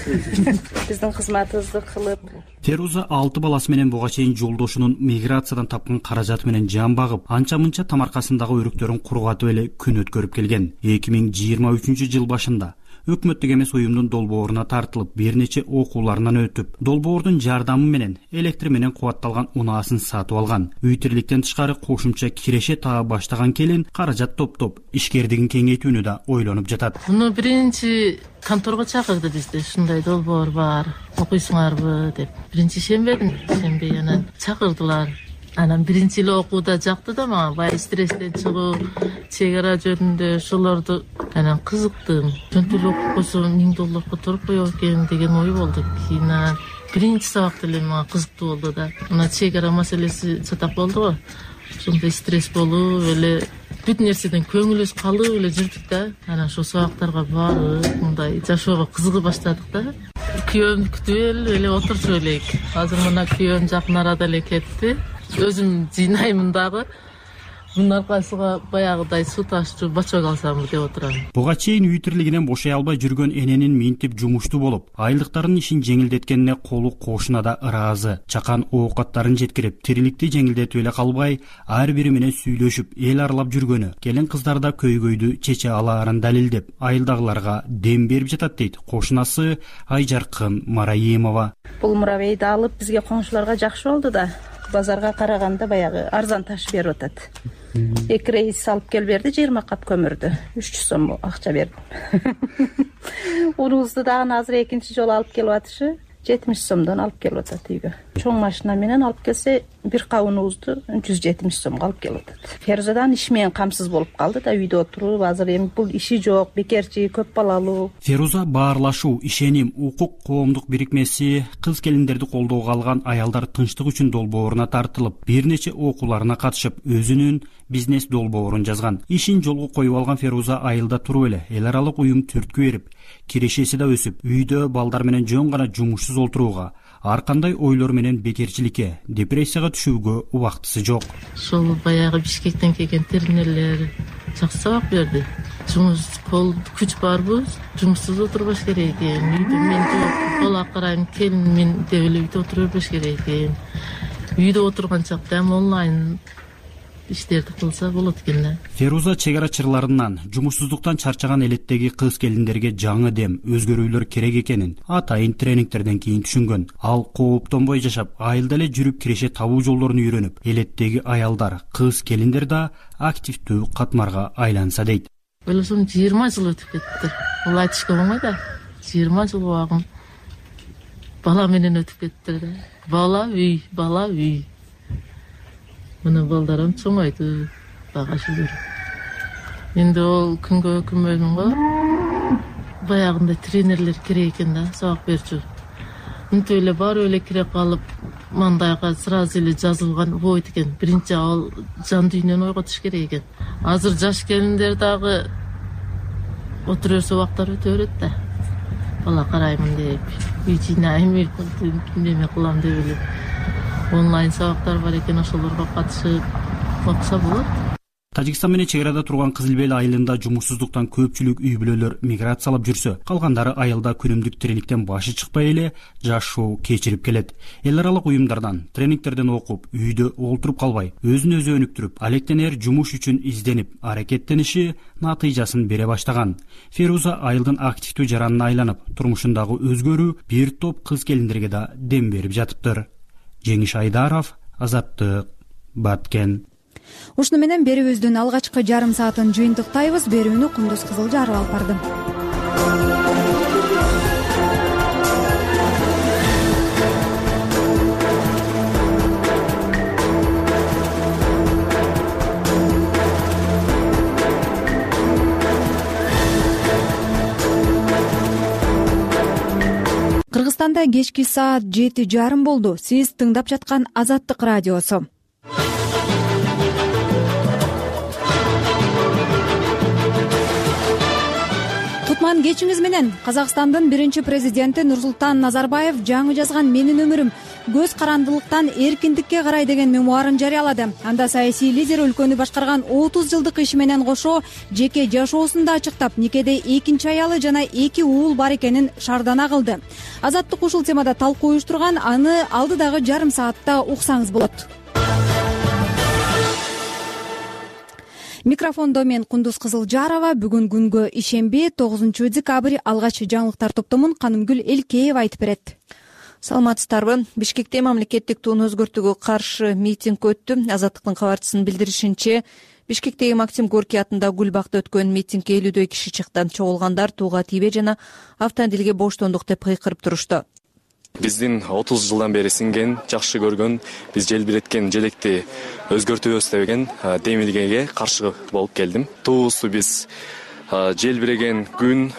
биздин кызматыбызды кылып. Феруза алты баласы менен буга чейин жолдошунун миграциядан тапкан каражаты менен жан багып, анча-мынча тамаркасындагы өрүктөрүн кургатып эле күн өткөрүп келген. эки миң жыйырма үчүнчү жыл башында өкмөттүк эмес уюмдун долбооруна тартылып, бир нече окууларынан өтүп, долбоордун жардамы менен электр менен кубатталган унаасын сатып алган. Үй тирликтен тышкары кошумча киреше таап баштаган келин каражат топтоп, ишкердигин кеңейтүүнү да ойлонуп жатат. Муну биринчи конторго чакырды бизди. Ушундай долбоор бар, окуйсуңарбы деп. Биринчи шембедим, шембей анан чакырдылар. Анан биринчи эле окууда жакты да мага, бай стресстен чыгуу, чек ара жөнүндө ошолорду анан кызыктым. Жөнтүп окуп койсом миң доллар которуп коет экен деген ой болду. Кийин биринчи сабак деле мага кызыктуу болду да. Мына чек ара маселеси чатак болду го. Ошондой стресс болуп эле бүт нерседен көңүлүбүз калып эле жүрдүк да. Анан ошо сабактарга барып, мындай жашоого кызыгып баштадык да. Күйөөмдү күтүп эле отурчу элек. Азыр мына күйөөм жакын арада эле кетти. Өзүм жыйнаймын дагы. Мунун аркасыга баягыдай суу ташчу бачок алсам деп отурам. Буга чейин үй тирлигинен бошой албай жүргөн эненин минтип жумуштуу болуп, айылдыктардын ишин жеңилдеткенине колу кошуна да ыраазы. Чакан оокаттарын жеткирип, тириликти жеңилдетип эле калбай, ар бири менен сүйлөшүп, эл аралап жүргөнү, келин кыздар да көйгөйдү чече алаарын далилдеп, айылдагыларга дем берип жатат дейт кошунасы Айжаркын Мараимова. Бул муравейди алып бизге коңшуларга жакшы болду да. Базарга караганда баягы арзан таш берип атат. Эки рейс алып кел берди, жыйырма кап көмүрдү. үч жүз сом акча бердим. Унубузду дагы азыр экинчи жолу алып келип атышы жетимиш сомдон алып келип атат үйгө. Чоң машина менен алып келсе бир кап унубузду жүз жетимиш сомго алып келип атат. Ферузадан иш менен камсыз болуп калды да, үйдө отуруп, азыр эми бул иши жок, бекерчи, көп балалуу. Феруза Баарлашуу, Ишеним, Укук коомдук бирикмеси кыз келиндерди колдоого алган аялдар тынчтык үчүн долбооруна тартылып, бир нече окууларына катышып, өзүнүн бизнес долбоорун жазган. Ишин жолго коюп алган Феруза айылда туруп эле эл аралык уюм түрткү берип, кирешеси да өсүп, үйдө балдар менен жөн гана жумушсуз олтурууга, ар кандай ойлор менен бекерчиликке, депрессияга түшүүгө убактысы жок. Ошол баягы Бишкектен келген тернелер жакшы сабак берди. Жумуш кол күч барбы? Жумушсуз отурбаш керек экен. Үйдө мен жок, бала карайм, келин мен деп эле үйдө отура бербеш керек экен. Үйдө отурган чакта эми онлайн иштерди кылса болот экен да. Феруза чек ара чырларынан жумушсуздуктан чарчаган элеттеги кыз келиндерге жаңы дем, өзгөрүүлөр керек экенин атайын тренингтерден кийин түшүнгөн. Ал кооптонбой жашап, айылда эле жүрүп киреше табуу жолдорун үйрөнүп, элеттеги аялдар, кыз келиндер да активдүү катмарга айланса дейт. Ойлосом жыйырма жыл өтүп кетти. Бул айтышка болмойт да. жыйырма жыл убагым бала менен өтүп кетти да. Бала үй, бала үй. Мына балдарым чоңойду, бага шүгүр. Енді ол күнгө күнбөймүн го. Баягындай тренерлер керек экен да, сабак берчү. Мынтип эле барып эле кире калып, мандайга сразу эле жазылган болбойт экен. Биринчи ал жан дүйнөнү ойготуш керек экен. Азыр жаш келиндер дагы отура берсе убактар өтө берет да. Бала караймын деп, үй жыйнайм, неме кылам деп эле. Онлайн сабактар бар экен, ошолорго катышып окуса болот. Тажикстан менен чек арада турган Кызыл Бел айылында жумушсуздуктан көпчүлүк үй бүлөлөр миграциялап жүрсө, калгандары айылда күнүмдүк тренингден башы чыкпай эле жашоо кечирип келет. Эл аралык уюмдардан, тренингтерден окуп, үйдө олтуруп калбай, өзүн өзү өнүктүрүп, алектенер жумуш үчүн изденип, аракеттениши натыйжасын бере баштаган. Феруза айылдын активдүү жаранына айланып, турмушундагы өзгөрүү бир топ кыз келиндерге да дем берип жатыптыр. Жеңиш Айдаров, Азаттык, Баткен. Ушуну менен берүүбүздүн алгачкы жарым саатын жыйынтыктайбыз. Берүүнү Кундуз Кызылжаров алып барды. Кыргызстанда кечки саат жети жарым болду. Сиз тыңдап жаткан Азаттык радиосу. Кутман кечиңиз менен. Казакстандын биринчи президенти Нурсултан Назарбаев жаңы жазган «Менин өмүрүм. Көз карандылыктан эркиндикке карай» деген мемуарын жарыялады. Анда саясий лидер өлкөнү башкарган отуз жылдык иши менен кошо жеке жашоосун да ачыктап, никеде экинчи аялы жана эки уул бар экенин шаардана кылды. Азаттык ушул темада талкуу уюштурган, аны алдыдагы жарым саатта уксаңыз болот. Микрофондо мен Кундуз Кызылжарова. Бүгүн күнгө ишемби тогузунчу декабрь алгач жаңылыктар топтомун Канымгүл Элкеева айтып берет. Саламатсыздарбы? Бишкекте мамлекеттик тууну өзгөртүүгө каршы митинг өттү. Азаттыктын кабарчысынын билдиришинче, Бишкектеги Максим Горький атында Гүлбакта өткөн митингге элүүдөй киши чыкты. Чогулгандар тууга тийбе жана автомобилге боштондук деп кыйкырып турушту. Биздин отуз жылдан бери сиңген, жакшы көргөн, биз желбиреткен желекти өзгөртүүбүз деген демилгеге каршы болуп келдим. Туубузду биз желбиреген күн,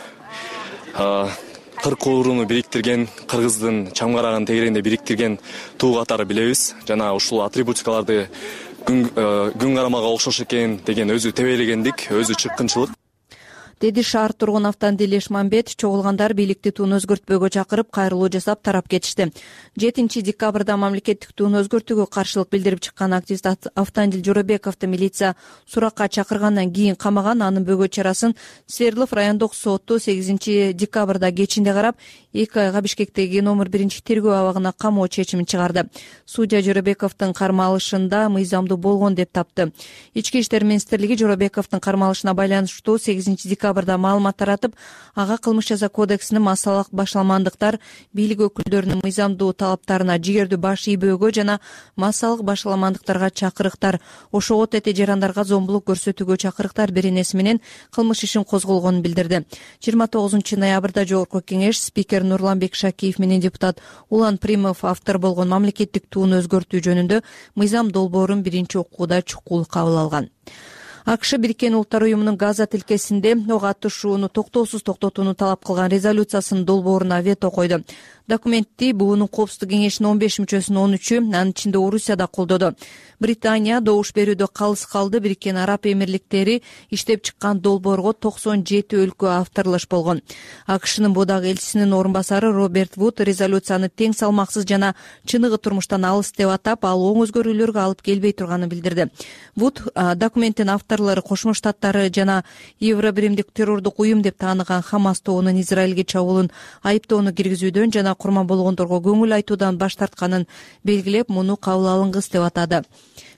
кырк ууруну бириктирген, кыргыздын чам караган тегерегинде бириктирген туу катары билебиз. Жана ушул атрибутикаларды күн карамага окшош экен деген өзү тебелегендик, өзү чыккынчылык. Деди шаар тургуну Автандил Эшмамбет. Чогулгандар бийликти тууну өзгөртпөөгө чакырып, кайрылуу жасап тарап кетишти. жетинчи декабрда мамлекеттик тууну өзгөртүүгө каршылык билдирип чыккан активист Автандил Жоробековду милиция суракка чакыргандан кийин камаган. Анын бөгөө чарасын Свердлов райондук соту сегизинчи декабрда кечинде карап, эки айга Бишкектеги номер биринчи тергөө абагына камоо чечимин чыгарды. Судья Жоробековдун кармалышында мыйзамдуу болгон деп тапты. Ички иштер министрлиги Жоробековдун кармалышына байланыштуу сегизинчи декабрда маалымат таратып, ага кылмыш жаза кодексинин массалык башаламандыктар, бийлик өкүлдөрүнүн мыйзамдуу талаптарына, жигердүү баш ийбөөгө жана массалык башаламандыктарга чакырыктар, ошого тете жарандарга зомбулук көрсөтүүгө чакырыктар беренеси менен кылмыш ишин козголгонун билдирди. жыйырма тогузунчу ноябрда Жогорку кеңеш спикер Нурланбек Шакиев менен депутат Улан Примов автор болгон мамлекеттик тууну өзгөртүү жөнүндө мыйзам долбоорун биринчи окууда чукул кабыл алган. АКШ Бириккен Улуттар уюмунун Газа тилкесинде ок атышууну токтоосуз токтотууну талап кылган резолюциясынын долбооруна вето койду. Документти буунун коопсуздук кеңешинин он беш мүчөсүнүн он үчү, анын ичинде Орусия да колдоду. Британия добуш берүүдө калыс калды. Бириккен Араб Эмирликтери иштеп чыккан долбоорго токсон жети өлкө авторлош болгон. АКШнын бодак элчисинин орун басары Роберт Вуд резолюцияны тең салмаксыз жана чыныгы турмуштан алыс деп атап, ал оң өзгөрүүлөргө алып келбей турганын билдирди. Вуд документтин авторлору Кошмо Штаттары жана Евробиримдик террордук уюм деп тааныган Хамас тобунун Израилге чабуулун айыптоону киргизүүдөн жана курман болгондорго көңүл айтуудан баш тартканын белгилеп, муну кабыл алынгыс деп атады.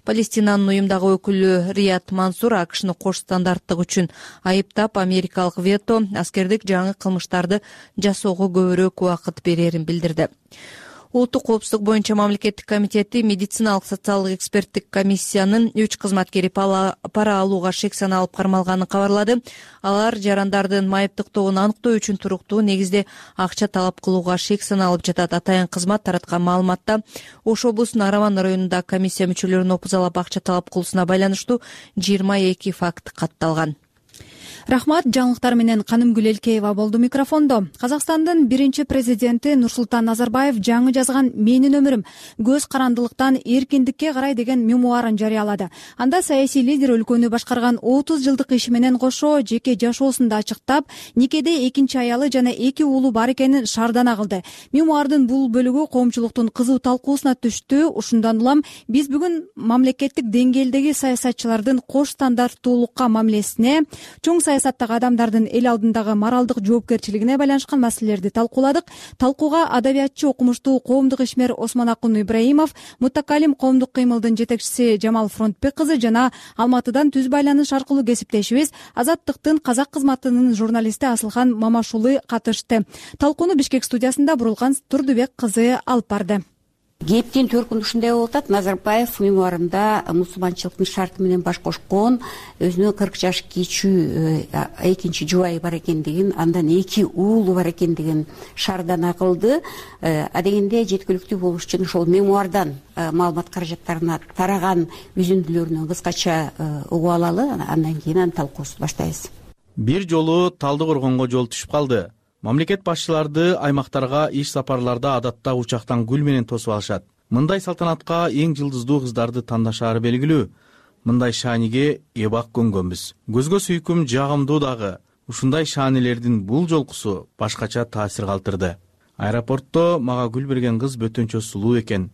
Палестинанын уюмдагы өкүлү Рият Мансур АКШны кош стандарттык үчүн айыптап, америкалык вето аскердик жаңы кылмыштарды жасоого көбүрөөк убакыт берерин билдирди. Улуттук коопсуздук боюнча мамлекеттик комитети медициналык социалдык эксперттик комиссиянын үч кызматкери пара алууга шек саналып кармалганын кабарлады. Алар жарандардын майыптыктоогун аныктоо үчүн туруктуу негизде акча талап кылууга шек саналып жатат. Атайын кызмат тараткан маалыматта Ош облусунун Араван районунда комиссия мүчөлөрүнүн опузалап акча талап кылуусуна байланыштуу жыйырма эки факт катталган. Рахмат, жаңылыктар менен Канымгүл Элкеева болду микрофондо. Казакстандын биринчи президенти Нурсултан Назарбаев жаңы жазган «Менин өмүрүм. Көз карандылыктан эркиндикке карай» деген мемуарын жарыялады. Анда саясий лидер өлкөнү башкарган отуз жылдык иши менен кошо жеке жашоосун да ачыктап, никеде экинчи аялы жана эки уулу бар экенин шаардана кылды. Мемуардын бул бөлүгү коомчулуктун кызуу талкуусуна түштү. Ушундан улам биз бүгүн мамлекеттик деңгээлдеги саясатчылардын кош стандарттуулукка мамилесине, чоң саясаттагы адамдардын эл алдындагы моралдык жоопкерчилигине байланышкан маселелерди талкууладык. Талкууга адабиятчы, окумуштуу коомдук ишмер Осмонакун Ибраимов, Мутакалим коомдук кыймылдын жетекчиси Жамал Фронтбек кызы жана Алматыдан түз байланыш аркылуу кесиптешибиз Азаттыктын казак кызматынын журналисти Асылхан Мамашулы катышты. Талкууну Бишкек студиясында Бурулган Турдубек кызы алып барды. Кептин төркүн ушундай болуп атат. Назарбаев мемуарында мусулманчылыктын шарты менен баш кошкон, өзүнө кырк жаш кичүү экинчи жубайы бар экендигин, андан эки уулу бар экендигин шаардана кылды. А дегенде жеткиликтүү болуш үчүн ошол мемуардан маалымат каражаттарына тараган үзүндүлөрүнөн кыскача угуп алалы, андан кийин анын талкуусун баштайбыз. Бир жолу Талдыкоргонго жол түшүп калды. Мамлекет башчыларды аймактарга иш сапарларда адатта учактан гүл менен тосуп алышат. Мындай салтанатка эң жылдыздуу кыздарды тандашаары белгилүү. Мындай шааниге эбак көнгөнбүз. Көзгө сүйкүм жагымдуу дагы. Ушундай шаанилердин бул жолкусу башкача таасир калтырды. Аэропортто мага гүл берген кыз бөтөнчө сулуу экен.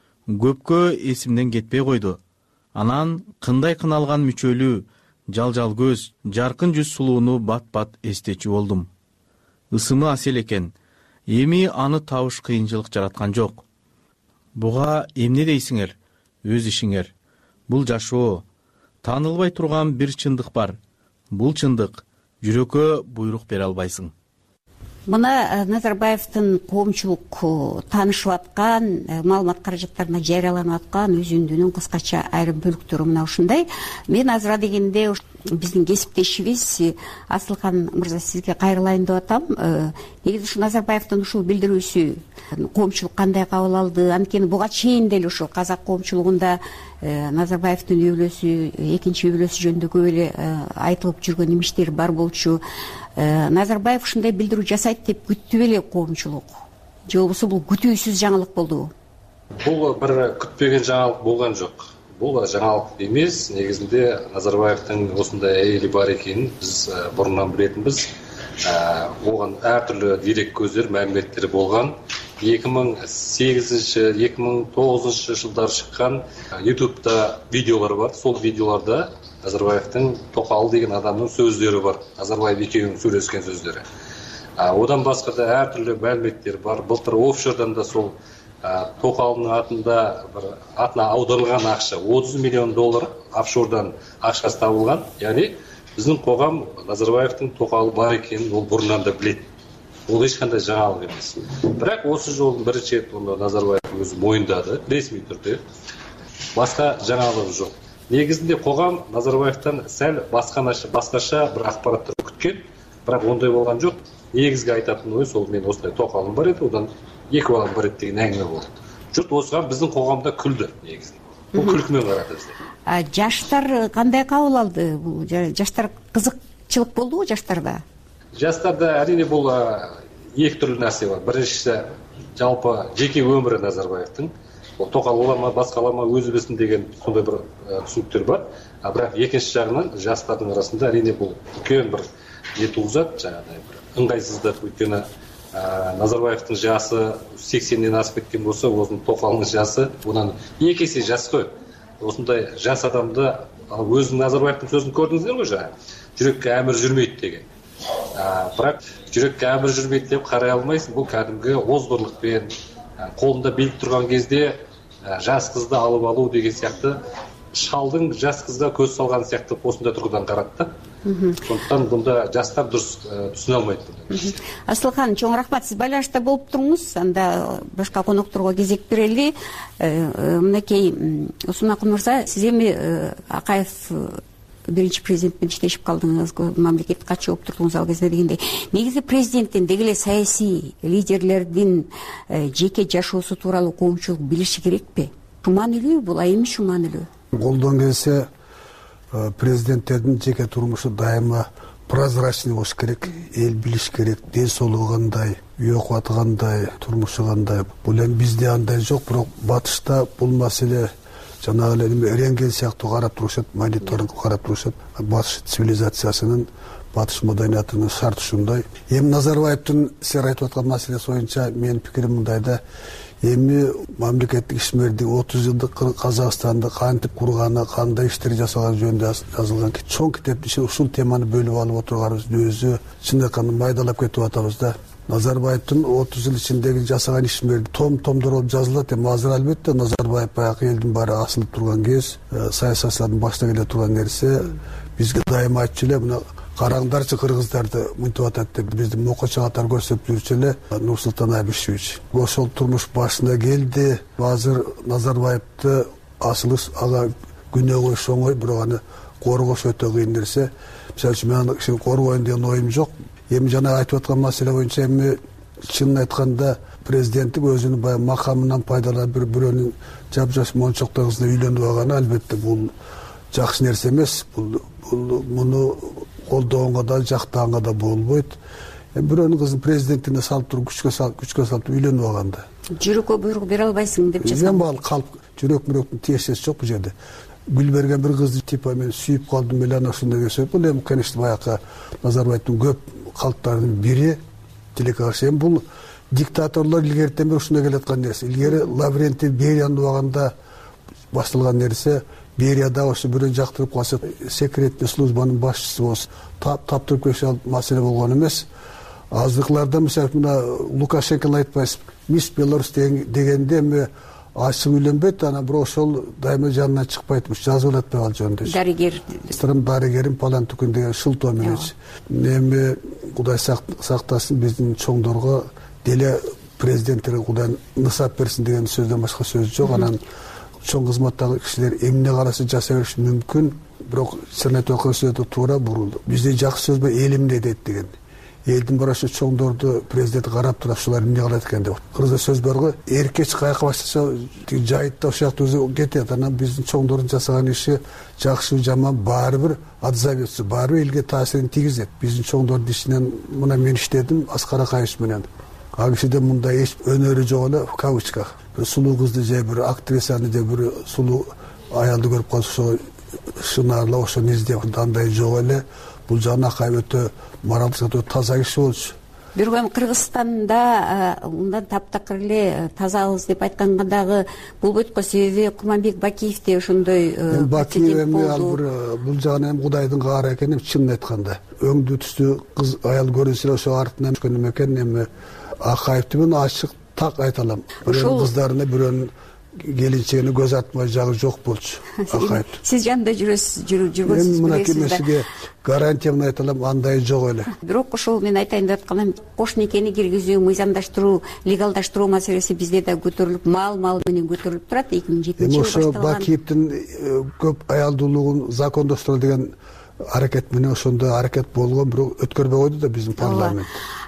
Көпкө эсимден кетпей койду. Анан кындай кыналган мүчөлүү, жалжал көз, жаркын жүз сулууну бат-бат эстечү болдум. Ысымы асел экен. Эми аны табыш кыйынчылык жараткан жок. Буга эмне дейсиңер? Өз ишиңер. Бул жашоо. Таанылбай турган бир чындык бар. Бул чындык жүрөккө буйрук бере албайсың. Мына Назарбаевдин коомчулук таанышып аткан, маалымат каражаттарына жарыяланып аткан үзүндүнүн кыскача айрым бөлүктөрү мына ушундай. Мен азыр дегенде биздин кесиптешибиз Асылхан мырза, сизге кайрылайын деп атам. Негизи ушу Назарбаевдин ушул билдирүүсү коомчулук кандай кабыл алды? Анткени буга чейин деле ушул казак коомчулугунда Назарбаевдин үй бүлөсү, экинчи үй бүлөсү жөнүндө көп эле айтылып жүргөн имиштер бар болчу. Назарбаев ушундай билдирүү жасайт деп күттү беле коомчулук? Же болбосо бул күтүүсүз жаңылык болдубу? Бул бир күтпөгөн жаңылык болгон жок. Бул жаңылык эмес. Негизинде Назарбаевдин осундай эли бар экенин биз бурундан билетинбиз. Огон ар түрлүү дерек көздөр, маалыматтар болгон. эки миң сегизинчи эки миң тогузунчу жылдары чыккан ютубта видеолор бар. Сол видеолордо Назарбаевдин Токал деген адамдын сөздөрү бар. Назарбаев экөөнүн сүйлөшкөн сөздөрү. Одан башка да ар түрлүү маалыматтар бар. Былтыр офшордан да сол Токалдын атында бир атына аударылган акча отуз миллион доллар офшордан акчасы табылган. Яни биздин коом Назарбаевдин Токалы бар экенин ол бурундан да билет. Ол эч кандай жаңалык эмес. Бирок осы жолдун биринчи рет Назарбаев өзү моюндады, ресми түрдө. Башка жаңалык жок. Негизинде коом Назарбаевден сәл башкача бир акпараттар күткөн, бирок ондай болгон жок. Негизги айтатын ой сол мен осындай Токалым бар эди, одан эки балам бар эди деген әңгіме болду. Жұрт осыған біздің қоғамда күлді негізінде. Бұл күлкімен қарады бізде. Жаштар кандай кабыл алды? Жаштар кызыкчылык болдубу жаштарда? Жаштарда әрине бұл екі түрлі нәрсе бар. Біріншісі жалпы жеке өмірі Назарбаевтың. Ол Токал улама, басқа алама, өзі білсін деген сондай бір түсініктер бар. А бірақ екінші жағынан жастардың арасында әрине бұл үлкен бір не туғызады, жаңағыдай бір ыңғайсыздық, өйткені Назарбаевтың жасы сексеннен асып кеткен болса, осының Токалдың жасы онан екі есе жас қой. Осындай жас адамды өзінің Назарбаевтың сөзін көрдіңіздер ғой жаңа. Жүрекке әмір жүрмейді деген. Бірақ жүрекке әмір жүрмейді деп қарай алмайсың. Бұл кәдімгі озбырлықпен қолында билік тұрған кезде жас қызды алып алу деген сияқты шалдың жас қызда көз салған сияқты осындай тұрғыдан қарады да. Сондықтан бұнда жастар дұрыс түсіне алмайды. Асылхан, чоң рахмат, сиз байланышта болуп туруңуз. Анда башка конокторго кезек берели. Мынакей Усманкул мырза, сиз эми Акаев биринчи президент менен иштешип калдыңыз, мамлекетти катчы болуп турдуңуз ал кезде дегендей. Негизи президенттин деги эле саясий лидерлердин жеке жашоосу тууралуу коомчулук билиши керекпи? Шуманылуу бул, а эми шуманылуу. Колдон келсе президенттердин жеке турмушу дайыма прозрачный болуш керек, эл билиш керек, ден соолугу кандай, үй кубаты кандай, турмушу кандай. Бул эми бизде андай жок, бирок батышта бул маселе жанагы эле рентген сыяктуу карап турушат, мониторинг карап турушат. Батыш цивилизациясынын, батыш маданиятынын шарты ушундай. Эми Назарбаевдин сиз айтып аткан маселеси боюнча менин пикирим мындай да, эми мамлекеттик ишмерди отуз жылдык Казакстанды кантип курганы, кандай иштер жасаганы жөнүндө жазылган чоң китептин ичинде ушул теманы бөлүп алып отурганыбыздын өзү чындап айтканда майдалап кетип атабыз да. Назарбаевдин отуз жыл ичиндеги жасаган ишмерди том томдор болуп жазылат. Эми азыр албетте Назарбаев баягы элдин баары асылып турган кез, саясатчылардын башына келе турган нерсе, бизге дайыма айтчу эле, мына караңдарчы кыргыздарды мынтип атат деп бизди мокочо катары көрсөтүп жүрчү эле Нурсултан Абишевич. Ошол турмуш башына келди. Азыр Назарбаевди асылыш ага күнөөгө оңой, бирок аны коргош өтө кыйын нерсе. Мисалы үчүн мен кишини коргоюн деген оюм жок. Эми жана айтып аткан маселе боюнча эми чынын айтканда президенттик өзүнүн баягы макамынан пайдаланып бир бирөөнүн жапжаш мончоктой кызына үйлөнүп алганы албетте бул жакшы нерсе эмес. Бул муну колдоонго да жактаганга да болбойт. Бирөөнүн кызын президенттине салып туруп күчкө салып күчкө салып үйлөнүп алганда жүрөккө буйрук бере албайсың деп жазган. Эми ал калп жүрөк мүрөктүн тиешеси жок бул жерде. Гүлберген бир кызды типа мен сүйүп калдым эле ана ушундай десе, бул эми конечно баягы Назарбаевдин көп калптарынын бири тилекке каршы. Эми бул диктаторлор илгертен бери ушундай келаткан нерсе. Илгери Лаврентий Берияны убагында башталган нерсе, Берияда ошо бирөө жактырып калса, секретный службанын башчысы болсо, таптырып кеше маселе болгон эмес. Азыркыларда мисалы мына Лукашенко айтпайсыз, мисс Беларусь дегенде эми ачык үйлөнбөйт, ана бирок ошол дайыма жанынан чыкпайтмыш, жазып атпай ал жөнүндө. Дарыгер. Сырым дарыгерим палан түкүн деген шылтоо менен. Эми Кудай сактасын биздин чоңдорго деле президенттерге Кудай нысап берсин деген сөздөн башка сөз жок. Анан чоң кызматтагы кишилер эмне кааласа жасай бериши мүмкүн, бирок сен айтып аткан сөздө туура бурулду. Бизде жакшы сөз бар, элим не дейт деген. Элдин бир ошо чоңдорду президент карап турат, ушулар эмне кылат экен деп. Кыргызда сөз бар го, эркеч кайка баштаса жайытта ошол өзү кетет. Анан биздин чоңдордун жасаган иши жакшы жаман баары бир отзовется, баары элге таасирин тийгизет. Биздин чоңдордун ишинен мына мен иштедим Аскар Акаевич менен. Ал кишиде мындай эч өнөрү жок эле в кавычках. Бир сулуу кызды же бир актрисаны же бир сулуу аялды көрүп калса ошо шынарлап ошону издеп андай жок эле. Бул жана Акаев өтө моралдык өтө таза киши болчу. Бирок эми Кыргызстанда мындан таптакыр эле тазабыз деп айтканга дагы болбойт го, себеби Курманбек Бакиев де ошондой Бакиев эми ал бир бул жагынан эми Кудайдын каары экен, эми чынын айтканда. Өңдүү түстүү кыз аял көрүнсө ошо артынан өткөн эме экен. Эми Акаевди мен ачык так айта алам. Бирөөнүн кыздарына бирөөнүн келинчегине көз артмай жагы жок болчу Акаев. Сиз жанында жүрөсүз, жүргөнсүз. Эми мынакей мен сизге гарантия менен айта алам, андай жок эле. Бирок ошол мен айтайын деп атканым, кош некени киргизүү, мыйзамдаштыруу, легалдаштыруу маселеси бизде да көтөрүлүп, маал-маал менен көтөрүлүп турат. эки миң жетинчи жылы башталган. Ошо Бакиевдин көп аялдуулугун закондоштура деген аракет менен ошондой аракет болгон, бирок өткөрбөй койду да биздин парламент.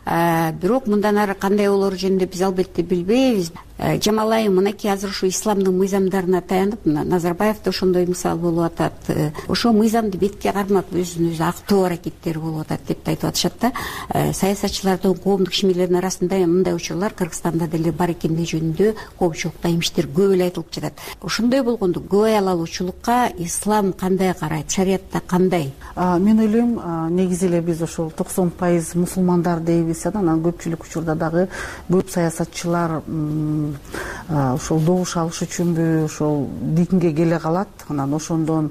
Бирок мындан ары кандай болор жөнүндө биз албетте билбейбиз. Жамалайым мынакей азыр ушу исламдын мыйзамдарына таянып, Назарбаев да ошондой мисал болуп атат. Ошо мыйзамды бетке кармап өзүнүн өзү актоо аракеттери болуп атат деп айтып атышат да. Саясатчылардын, коомдук ишмерлердин арасында мындай учурлар Кыргызстанда деле бар экендиги жөнүндө коомчулукта имиштер көп эле айтылып жатат. Ошондой болгондо көп аялалуучулукка ислам кандай карайт, шариятта кандай? Мен ойлойм, негизи эле биз ошол токсон пайыз мусулмандар дейбиз, анан көпчүлүк учурда дагы көп саясатчылар ошол добуш алыш үчүнбү ошол динге келе калат. Анан ошондон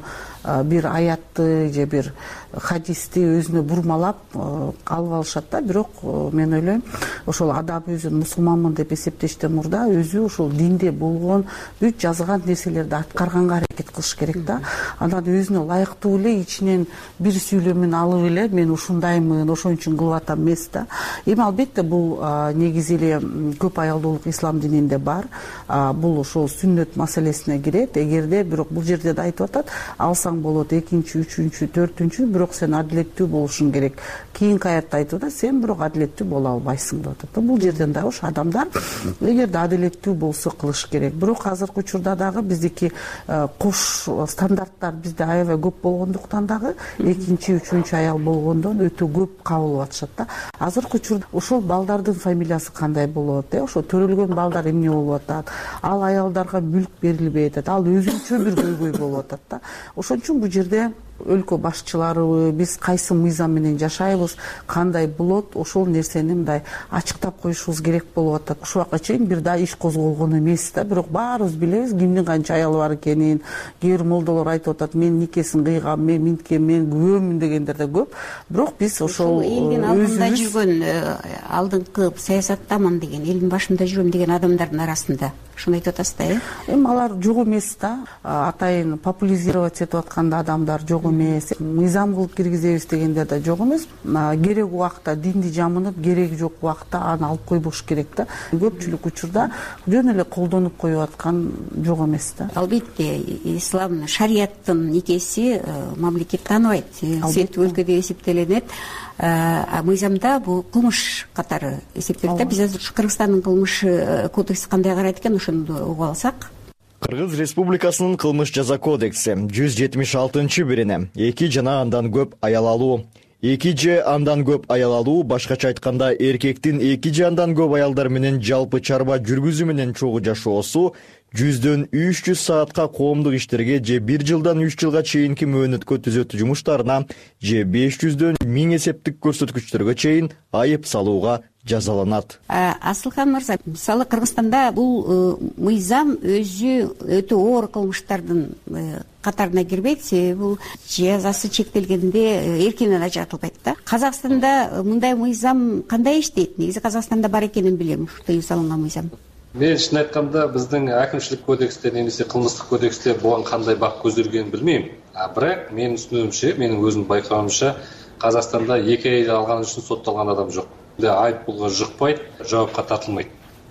бир аятты же бир хадисти өзүнө бурмалап алып алышат да. Бирок мен ойлойм ошол адам өзүн мусулманмын деп эсептештен мурда өзү ошол динде болгон бүт жазган нерселерди аткарганга аракет кылыш керек да. Анан өзүнө ылайыктуу эле ичинен бир сүйлөмүн алып эле мен ушундаймын, ошон үчүн кылып атам эмес да. Эми албетте бул негизи эле көп аялдуулук ислам дининде бар. Бул ошол сүннөт маселесине кирет. Эгерде бирок бул жерде да айтып атат, алсаң болот экинчи, үчүнчү, төртүнчү, бирок сен адилеттүү болушуң керек. Кийинки аятта айтып атат, сен бирок адилеттүү боло албайсың деп атат. Бул жерден да ошо адамдар эгерде адилеттүү болсо кылыш керек. Бирок азыркы учурда дагы биздики кош стандарттар бизде аябай көп болгондуктан дагы экинчи, үчүнчү аял болгондон өтө көп кабыл алып атышат да. Азыркы учурда ошол балдардын фамилиясы кандай болот, э, ошо төрөлгөн балдар эмне болуп атат, ал аялдарга мүлк берилбей атат, ал өзүнчө бир көйгөй болуп атат да. Ошон үчүн бул жерде өлкө башчылары биз кайсы мыйзам менен жашайбыз, кандай болот, ошол нерсени мындай ачыктап коюшубуз керек болуп атат. Ушул убакка чейин бир да иш козголгон эмес да, бирок баарыбыз билебиз кимдин канча аялы бар экенин. Кээ бир молдолор айтып атат, мен никесин кыйгам, мен минткем, мен күбөмүн дегендер да көп. Бирок биз ошол элдин алдында жүргөн, алдыңкы саясаттамын деген, элдин башында жүрөм деген адамдардын арасында ушуну айтып атасыз да, э? Эми алар жок эмес да. Атайын популяризировать этип атканда адамдар жок эмес. Мыйзам кылып киргизебиз дегендер да жок эмес. Керек убакта динди жамынып, кереги жок убакта аны алып койбош керек да. Көпчүлүк учурда жөн эле колдонуп коюп аткан жок эмес да. Албетте, ислам шарияттын никеси мамлекет тааныбайт. Сеттик өлкөдө эсептеленет. А мыйзамда бул кылмыш катары эсептелет да. Биз азыр Кыргызстандын кылмыш кодекси кандай карайт экен, ошону угуп алсак. Кыргыз Республикасынын кылмыш жаза кодекси жүз жетимиш алтынчы бирине эки жана андан көп аял алуу, эки же андан көп аял алуу, башкача айтканда эркектин эки же андан көп аялдар менен жалпы чарба жүргүзүү менен чогуу жашоосу жүздөн үч жүз саатка коомдук иштерге же бир жылдан үч жылга чейинки мөөнөткө түзөтүү жумуштарына же беш жүздөн миң эсептик көрсөткүчтөргө чейин айып салууга жазаланат. Асылхан мырза, мисалы Кыргызстанда бул мыйзам өзү өтө оор кылмыштардын катарына кирбейт, себеби бул жазасы чектелгенде эркинен ажыратылбайт да. Казакстанда мындай мыйзам кандай иштейт? Негизи Казакстанда бар экенин билем, ушул тыюу салынган мыйзам. Мен чын айтканда биздин акимчилик кодексте немесе кылмыстык кодексте буга кандай бак көзделгенин билбейм. А бирок менин түсүнүгүмчө, менин өзүм байкагымча, Казакстанда эки аял алган үчүн соттолгон адам жок. Айып пулга жыкпайт, жоопко тартылмайт.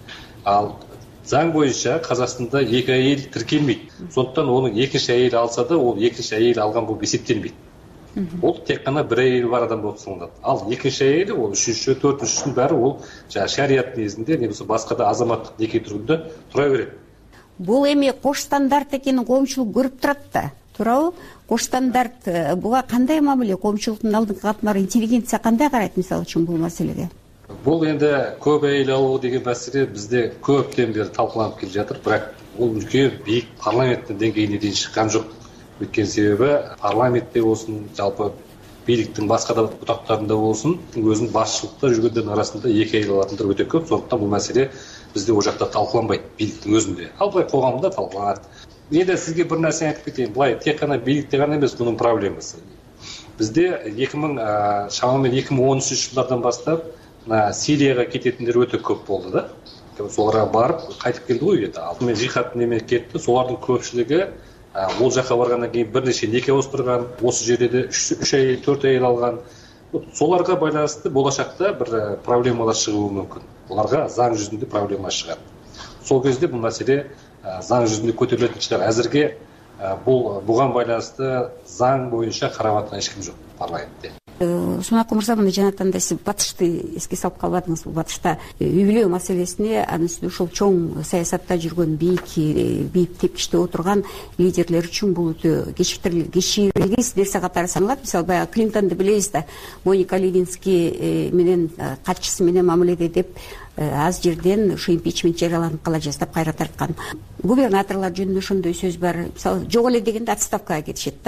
Ал заң боюнча Казакстанда эки аял тиркелмейт. Сондуктан оны экинчи аял алса да, ол экинчи аял алган болуп эсептелбейт. Ол тек кана бир аял бар адам болуп саналат. Ал экинчи аял, ол үчүнчү, төртүнчүсүнүн баары ол жана шарият негизинде, немесе башка да азаматтык неке түрүндө тура берет. Бул эми кош стандарт экенин коомчулук көрүп турат да. Туурабы? Кош стандарт буга кандай мамиле, коомчулуктун алдыңкы катмары, интеллигенция кандай карайт мисалы үчүн бул маселеге? Бул энди көп аял алуу деген маселе бизде көптөн бери талкууланып келе жатыр, бирок бул үлкөн бийик парламенттин деңгээлине дейин чыккан жок. Өйткөн себеби парламентте болсун, жалпы бийликтин башка да бутактарында болсун, өзүнүн башчылыкта жүргөндөрдүн арасында эки аял алатындар өтө көп. Сондуктан бул маселе бизде о жакта талкууланбайт, бийликтин өзүндө. Ал былай коомдо талкууланат. Менде сизге бир нерсе айтып кетейин. Былай тек кана бийликте гана эмес, мунун проблемасы. Бизде эки миң шамамен эки миң он үчүнчү жылдардан баштап Сирияга кететиндер өтө көп болду да. Соларга барып кайтып келди го үйдө. Ал мен жихад неме кетти. Солардын көпчүлүгү ол жака баргандан кийин бир нече неке остурган, осы жерде үч аял, төрт аял алган. Соларга байланыштуу болочакта бир проблемалар чыгуу мүмкүн. Буларга заң жүзүндө проблема чыгат. Сол кезде бул маселе заң жүзүндө көтөрүлөтүн чыгар. Азыркы бул буга байланыштуу заң боюнча карап аткан эч ким жок парламентте. Сунакул мырза, мына жанатан да сиз Батышты эске салып калбадыңыз. Батышта үй бүлө маселесине, анын үстүнө ушул чоң саясатта жүргөн бийик бийик тепкичте отурган лидерлер үчүн бул өтө кечирилгис нерсе катары саналат. Мисалы, баягы Клинтонду билебиз да, Моника Левинский менен катчысы менен мамиледе деп аз жерден ушу импичмент жарыяланып кала жаздап кайра тарткан. Губернаторлор жөнүндө ошондой сөз бар. Мисалы, жок эле дегенде отставкага кетишет да.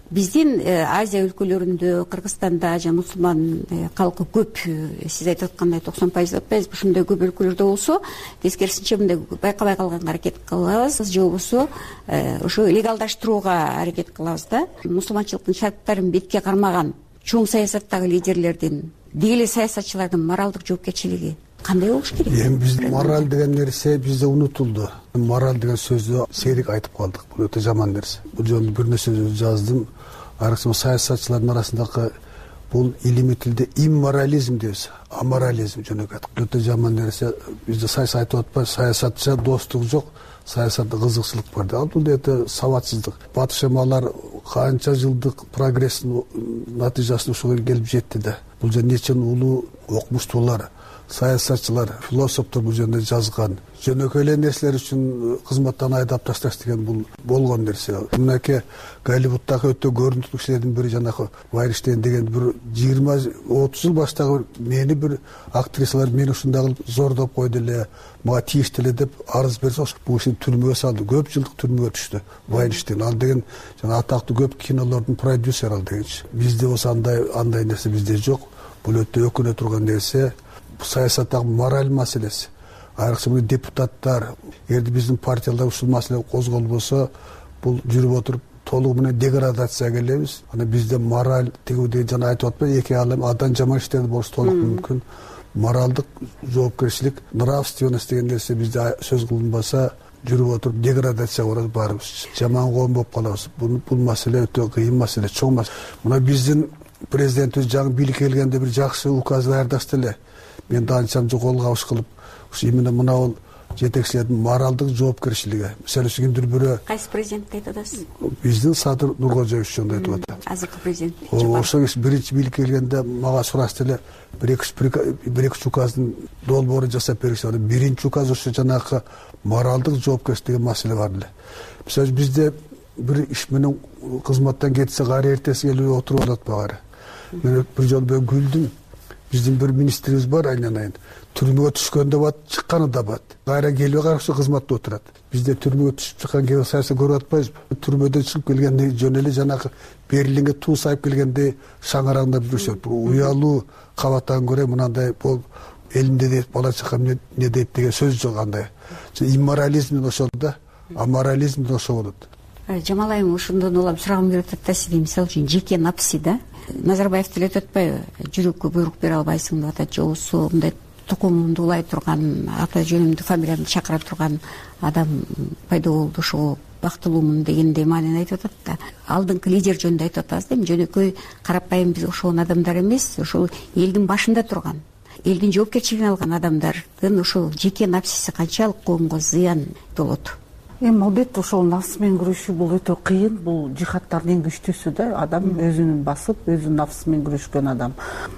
биздин Азия өлкөлөрүндө, Кыргызстанда жана мусулман калкы көп, сиз айтып аткандай токсон пайыз деп атпайбызбы, ушундай көп өлкөлөрдө болсо, тескерисинче мындай байкабай калганга аракет кылабыз же болбосо ошо легалдаштырууга аракет кылабыз да. Мусулманчылыктын шарттарын бетке кармаган чоң саясаттагы лидерлердин, деги эле саясатчылардын моралдык жоопкерчилиги кандай болуш керек? Эми биз мораль деген нерсе бизде унутулду. Мораль деген сөздү сейрек айтып калдык. Бул өтө жаман нерсе. Бул жөнүндө бир нерсе жаздым. Араксым саясатчылардын арасындагы бул илимий тилде имморализм дейбиз. Аморализм жөнөкөй. Өтө жаман нерсе. Бизде саясат айтып атпайбы, саясатча достук жок, саясатта кызыкчылык бар деп. Бул өтө сабатсыздык. Батышымалар канча жылдык прогресстин натыйжасында ушуга келип жетти да. Бул же нече улуу окумуштуулар, саясатчылар, философтор бул жөнүндө жазган. Жөнөкөй эле нерселер үчүн кызматтан айдап ташташ деген бул болгон нерсе. Мынакей Голливудтагы өтө көрүнүктүү кишилердин бири жанагы Вайнштейн деген бир жыйырма отуз жыл баштагы мени бир актрисалар мени ушундай кылып зордоп койду эле, мага тийиштүү эле деп арыз берсе, бул кишини түрмөгө салды. Көп жылдык түрмөгө түштү Вайнштейн. Ал деген жана атактуу көп кинолордун продюсери ал дегенчи. Бизде болсо андай андай нерсе бизде жок. Бул өтө өкүнө турган нерсе. Саясаттагы мораль маселеси. Айрыкча мына депутаттар, эгерде биздин партияларда ушул маселе козголбосо, бул жүрүп отуруп толугу менен деградацияга келебиз. Ана бизде мораль тигүүдей жана айтып атпайбы, эки алым адан жаман иштер болушу толук мүмкүн. Моралдык жоопкерчилик, нравственность деген нерсе бизде сөз кылынбаса, жүрүп отуруп деградацияга барабыз баарыбыз. Жаман коом болуп калабыз. Бул бул маселе өтө кыйын маселе, чоң маселе. Мына биздин президентибиз жаңы бийликке келгенде бир жакшы указ даярдашты эле. Мен данчам жокол кабыш кылып, ушу именно мына бул жетекчилердин моралдык жоопкерчилиги. Мисалы үчүн кимдир бирөө кайсы президентти айтып атасыз? Биздин Садыр Нуркожоевич ошондой айтып атат. Азыркы президент. Ошо киши биринчи бийликке келгенде мага сурашты эле, бир эки бир эки указдын долбоорун жасап беришти. Биринчи указ ошо жанагы моралдык жоопкерчилик деген маселе бар эле. Мисалы бизде бир иш менен кызматтан кетсе, кайра эртеси келип отуруп алат багары. Мен бир жолу мен күлдүм. Биздин бир министрибиз бар, айнан айын. Түрмөгө түшкөндө бат, чыкканы да бат. Кайра келип каракчы кызматта отурат. Бизде түрмөгө түшүп чыккан кээ саясат көрүп атпайбызбы? Түрмөдөн чыгып келгенде жөн эле жанагы Берлинге туу сайып келгенде шаңарагында жүрүшөт. Уялуу кабаттан көрө мынандай болуп элимде дейт, бала чакам не дейт деген сөз жок андай. Имморализм ошол да, аморализм ошол болот. Жамал айым, ошондон улам сурагым келип атат да, сизге мисалы үчүн жеке напси да. Назарбаев деле айтып атпайбы, жүрөккө буйрук бере албайсың деп атат, же болбосо мындай тукумумду улай турган, ата жөнүмдү, фамилиямды чакыра турган адам пайда болду, ошого бактылуумун дегендей маанини айтып атат да. Алдыңкы лидер жөнүндө айтып атабыз да, жөнөкөй карапайым биз ошол адамдар эмес, ошол элдин башында турган, элдин жоопкерчилигин алган адамдардын ошол жеке напсиси канчалык коомго зыян болот? Эми албетте ошол нафсы менен күрөшүү бул өтө кыйын, бул жихадтардын эң күчтүүсү да. Адам өзүнүн басып, өзүнүн нафсы менен күрөшкөн адам.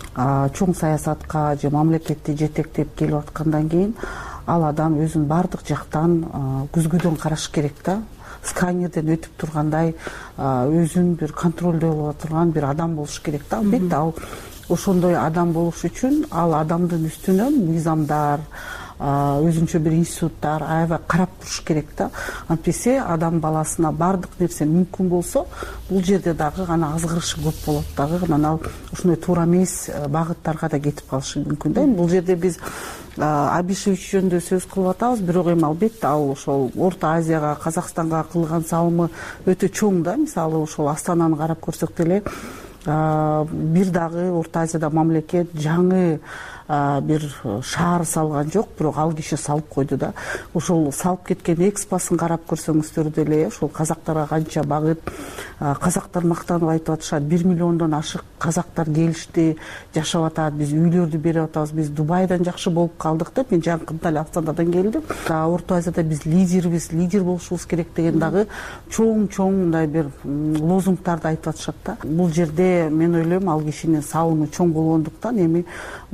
Чоң саясатка же мамлекетти жетектеп келип аткандан кийин ал адам өзүн баардык жактан күзгүдөн караш керек да. Сканерден өтүп тургандай, өзүн бир контролдой алып турган бир адам болуш керек да. Албетте ал ошондой адам болуш үчүн ал адамдын үстүнөн мыйзамдар, өзүнчө бир институттар аябай карап туруш керек да. Антпесе адам баласына баардык нерсе мүмкүн болсо, бул жерде дагы гана азгырышы көп болот дагы, анан ал ушундай туура эмес багыттарга да кетип калышы мүмкүн да. Бул жерде биз Абишевич жөнүндө сөз кылып атабыз, бирок эми албетте ал ошол Орто Азияга, Казакстанга кылган салымы өтө чоң да. Мисалы ошол Астананы карап көрсөк деле, бир дагы Орто Азияда мамлекет жаңы бир шаар салган жок, бирок ал киши салып койду да. Ошол салып кеткен экспосын карап көрсөңүздөр деле, ошол казактарга канча багыт, казактар мактанып айтып атышат, бир миллиондон ашык казактар келишти, жашап атат, биз үйлөрдү берип атабыз, биз Дубайдан жакшы болуп калдык деп. Мен жакында эле Астанадан келдим. Орто Азияда биз лидербиз, лидер болушубуз керек деген дагы чоң-чоң мындай бир лозунгтарды айтып атышат да. Бул жерде мен ойлойм, ал кишинин салымы чоң болгондуктан эми муну да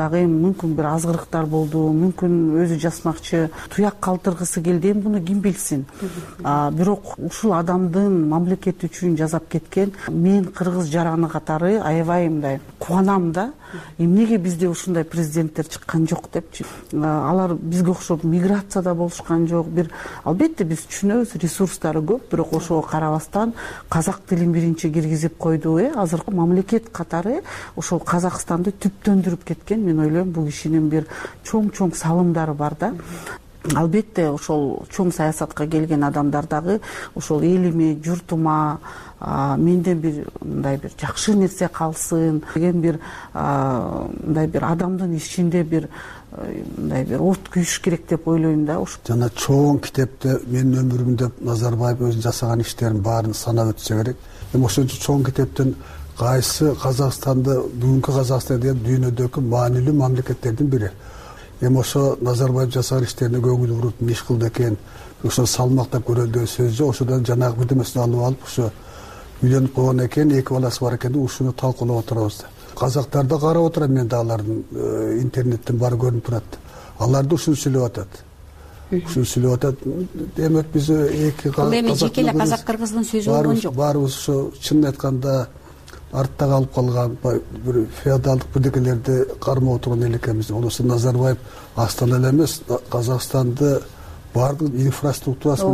дагы эми мүмкүн бир азгырыктар болду, мүмкүн өзү жазмакчы туяк калтыргысы келди, эми буну ким билсин. Бирок ушул адамдын мамлекет үчүн жасап кеткен мен кыргыз жараны катары аябай мындай кубанам да. Эмнеге бизде ушундай президенттер чыккан жок депчи. Алар бизге окшоп миграцияда болушкан жок. Бир албетте биз түшүнөбүз, ресурстары көп, бирок ошого карабастан казак тилин биринчи киргизип койду. Э азыркы мамлекет катары ошол Казакстанды түптөндүрүп кеткен. Мен ойлойм, бул кишинин бир чоң-чоң салымдары бар да. Албетте ошол чоң саясатка келген адамдар дагы ошол элиме, журтума менден бир мындай бир жакшы нерсе калсын деген бир мындай бир адамдын ичинде бир мындай бир от күйүш керек деп ойлойм да. Жана чоң китепте менин өмүрүмдө Назарбаев өзү жасаган иштерин баарын санап өтсө керек. Эми ошол чоң китептен кайсы Казакстанды, бүгүнкү Казакстан деген дүйнөдөгү маанилүү мамлекеттердин бири. Эми ошо Назарбаев жасаган иштерине көңүл буруп миш кылды экен, ошо салмактап көрөлү деген сөз жок. Ошодон жанагы бирдемесин алып алып ошо үйлөнүп койгон экен, эки баласы бар экен, ушуну талкуулап отурабыз. Казактарды карап отурам мен да, алардын интернеттен баары көрүнүп турат. Алар да ушуну сүйлөп атат. Ушуну сүйлөп атат. Демек биз эки казак. Бул эми жеке эле казак кыргыздын сөзү болгон жок. Баарыбыз ошо чынын айтканда артта калып калган бир феодалдык бирдекелерди кармап отурган эл экенбиз. Онусу Назарбаев астан эле эмес, Казакстанды баардык инфраструктурасын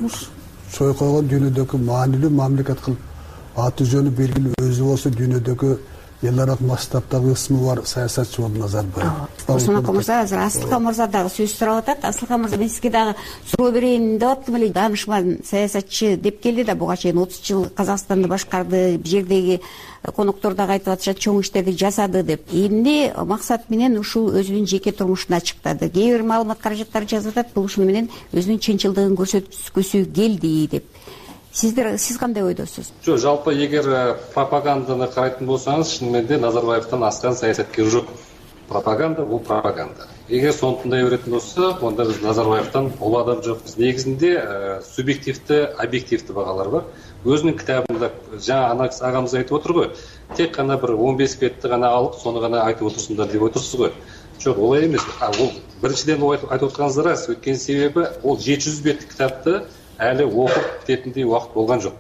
чоюп койгон, дүйнөдөгү маанилүү мамлекет кылып аты жөнү белгилүү, өзү болсо дүйнөдөгү эл аралык масштабтагы ысмы бар саясатчы болду Назарбаев. Ошондо мырза, азыр Асылкан мырза дагы сөз сурап атат. Асылкан мырза, мен сизге дагы суроо берейин деп аттым эле. Даанышман саясатчы деп келди да, буга чейин отуз жыл Казакстанды башкарды, бул жердеги коноктор дагы айтып атышат, чоң иштерди жасады деп. Эмне максат менен ушул өзүнүн жеке турмушун ачыктады? Кээ бир маалымат каражаттары жазып атат, бул ушуну менен өзүнүн чынчылдыгын көрсөткүсү келди деп. Сиздер сиз кандай ойдосуз? Жок, жалпы эгер пропаганданы карайтын болсаңыз, чынымен де Назарбаевтан аскан саясаткер жок. Пропаганда бул пропаганда. Эгер сону тындай беретін болса, онда біз Назарбаевтан ол адам жоқпыз. Негізінде субъективті, объективті бағалар бар. Өзінің кітабында жаңа анакс ағамыз айтып отыр ғой, тек қана бір он бес бетті ғана алып, соны ғана айтып отырсыңдар деп отырсыз ғой. Жоқ, олай емес. Ол біріншіден айтып отырғаныңыз рас. Өйткені себебі ол жеті жүз беттік кітапты әлі оқып бітетіндей уақыт болған жоқ.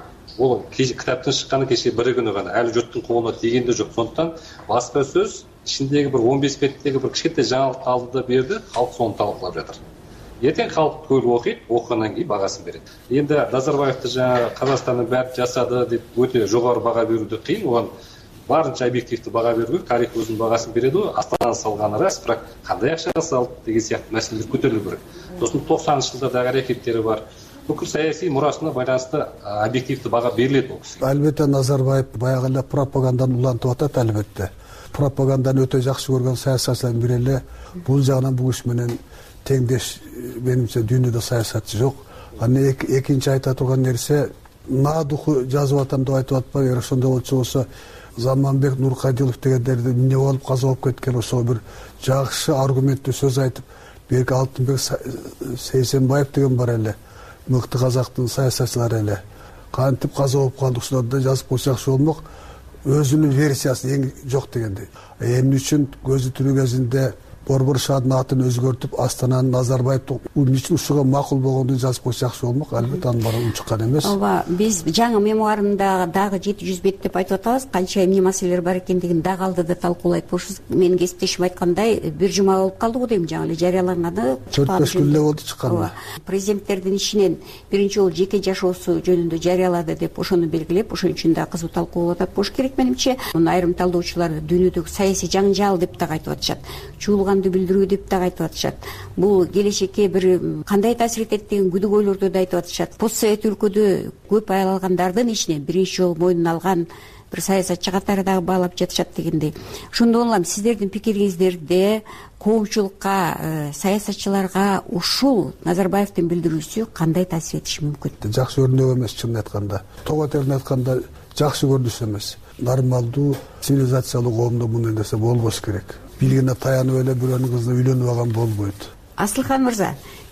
Ол кітаптың шыққаны кеше бір күні ғана, әлі жұрттың қолына тиген де жоқ. Сондықтан басқа сөз ішіндегі бір он бес беттегі бір кішкентай жаңалық алды да берді, халық соны талқылап жатыр. Ертең халық көріп оқиды, оқығаннан кейін бағасын береді. Енді Назарбаевты жаңа Қазақстанның бәрі жасады деп өте жоғары баға беруді қиын, оған барынша объективті баға беру керек, тарих өзінің бағасын береді ғой, Астананы салғаны рас, бірақ қандай ақшаға салды деген сияқты мәселелер көтерілу керек. Сосын тоқсаныншы жылдардағы әрекеттері бар. Бүкіл саяси мұрасына байланысты объективті баға беріледі ол кісіге. Әлбетте Назарбаев баяғы эле пропаганданы улантып атат, әлбетте. Пропаганданы өтө жакшы көргөн саясатчылардын бири эле. Бул жагынан бул иш менен теңдеш менимче дүйнөдө саясатчы жок. Анан экинчи айта турган нерсе, Надуху жазып атам деп айтып атпайбы, эгер ошондой болчу болсо Заманбек Нуркадилов дегендерди эмне болуп каза болуп кеткен, ошол бир жакшы аргументтүү сөз айтып, берки Алтынбек Сейсенбаев деген бар эле, мыкты казактын саясатчылары эле. Кантип каза болуп калды, ушуларды да жазып койсо жакшы болмок. Өзүнүн версиясы эң жок дегендей. Эмне үчүн көзү тирүү кезинде Борбор шаардын атын өзгөртүп, Астананы Назарбаевдин эмне үчүн ушуга макул болгондун жазып койсо жакшы болмок. Албетте анын баары унчуккан эмес. Ооба, биз жаңы мемуарында дагы жети жүз бет деп айтып атабыз. Канча эмне маселелер бар экендигин дагы алдыда талкуулайт болушубуз. Менин кесиптешим айткандай, бир жума болуп калды го дейм, жаңы эле жарыяланганы. төрт беш күн эле болду чыкканы. Президенттердин ишинен биринчи жолу жеке жашоосу жөнүндө жарыялады деп ошону белгилеп, ошон үчүн да кызуу талкуулап атат болуш керек менимче. Муну айрым талдоочулар дүйнөдөгү саясий жаңжал деп да айтып атышат. Чуулганды билдирүү деп да айтып атышат. Бул келечекке бир кандай таасир этет деген күдүгөйлөрдү да айтып атышат. Постсовет өлкөдө көп аялалгандардын ичинен биринчи жолу мойнуна алган бир саясатчы катары дагы баалап жатышат дегендей. Ошондо улам сиздердин пикириңиздерде коомчулукка, саясатчыларга ушул Назарбаевдин билдирүүсү кандай таасир этиши мүмкүн? Жакшы өрнөк эмес, чынын айтканда. Тоо терин айтканда жакшы көрүнүш эмес. Нормалдуу цивилизациялык коомдо мындай нерсе болбош керек. Билгине таянып эле бирөөнүн кызына үйлөнүп алган болбойт. Асылхан мырза,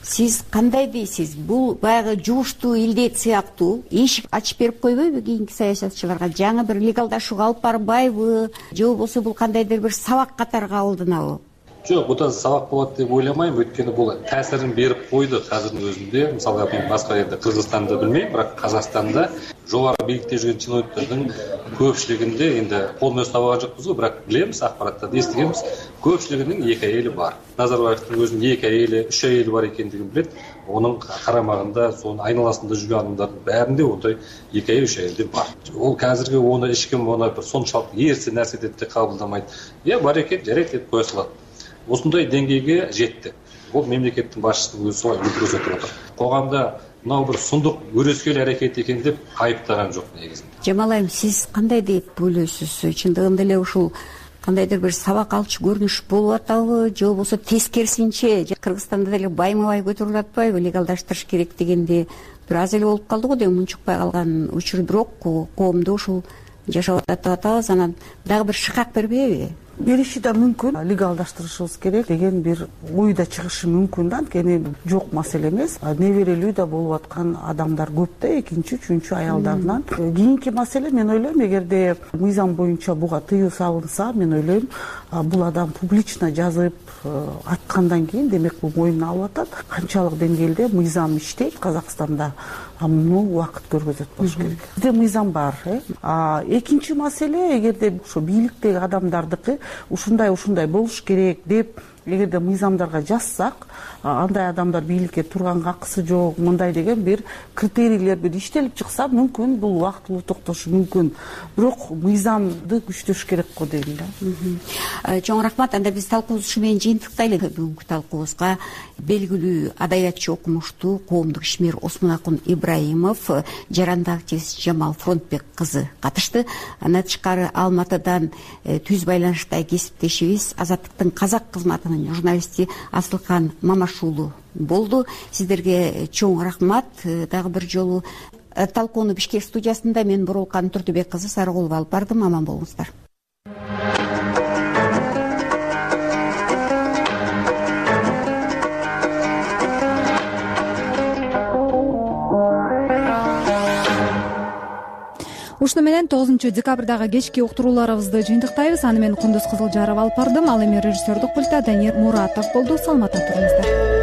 сиз кандай дейсиз? Бул баягы жугуштуу илдет сыяктуу эшик ачып берип койбойбу кийинки саясатчыларга? Жаңы бир легалдашууга алып барбайбы, же болбосо бул кандайдыр бир сабак катары кабылданабы? Жок, бул да сабак болот деп ойломойм, өйткөнү бул таасирин берип койду азырдын өзүндө. Мисалга мен башка жерде Кыргызстанды билмейм, бирок Казакстанда жогору бийликте жүргөн чиновниктердин көпчүлүгүндө энди колун өзү табаган жокпуз го, бирок билебиз, акпараттарды эстигенбиз, көпчүлүгүнүн эки айели бар. Назарбаевдин өзүнүн эки айели, үч айели бар экендигин билет. Онун карамагында, сонун айналасында жүргөн адамдардын баарында ондай эки ай, үч айелдер бар. Ол казирги оны эч ким оны бир сончалык эрсе нерсе деп те кабылдамайт. Е, бар экен, жарайт деп кое салат. Осындай деңгейге жетти. Бул мемлекеттин башчысынын өзү солай көрсөтүп атат. Коомдо мынау бир сундук өрөскел аракет экен деп айыптаган жок негизинде. Жамал айым, сиз кандай деп ойлойсуз? Чындыгында эле ушул кандайдыр бир сабак алчу көрүнүш болуп атабы, же болбосо тескерисинче Кыргызстанда деле байма-бай көтөрүлүп атпайбы, легалдаштырыш керек дегенде бир аз эле болуп калды го деп мунчукпай калган учур бирок коомдо ушул жашап атат деп атабыз. Анан дагы бир шыкак бербейби? Бериши да мүмкүн, легалдаштырышыбыз керек деген бир ой да чыгышы мүмкүн да, анткени жок маселе эмес. Неберелүү да болуп аткан адамдар көп да, экинчи, үчүнчү аялдарынан. Кийинки маселе, мен ойлойм, эгерде мыйзам боюнча буга тыюу салынса, мен ойлойм, бул адам публично жазып айткандан кийин, демек бул мойнуна алып атат. Канчалык деңгээлде мыйзам иштейт Казакстанда, муну убакыт көргөзөт болуш керек. Бизде мыйзам бар. Экинчи маселе, эгерде ошо бийликтеги адамдардыкы ушундай ушундай болуш керек деп эгерде мыйзамдарга жазсак, андай адамдар бийликке турганга акысы жок, мындай деген бир критерийлер бир иштелип чыкса, мүмкүн бул убактылуу токтошу мүмкүн. Бирок мыйзамды күчтөш керек го дейм да. Чоң рахмат. Анда биз талкуубузду ушу менен жыйынтыктайлы. Бүгүнкү талкуубузга белгилүү адабиятчы, окумуштуу, коомдук ишмер Осмонакун Ибраимов, жаранды активист Жамал Фронтбек кызы катышты. Андан тышкары Алматыдан түз байланышта кесиптешибиз Азаттыктын казак кызматынын журналисти Асылкан Мамашуулу болду. Сиздерге чоң рахмат. Дагы бир жолу талкууну Бишкек студиясында мен Бурулкан Турдубек кызы Сарыгулова алып бардым. Аман болуңуздар. Ушуну менен тогузунчу декабрдагы кечки уктурууларыбызды жыйынтыктайбыз. Аны мен Кундуз Кызылжаров алып бардым. Ал эми режиссердук пультта Данир Муратов болду. Саламатта туруңуздар.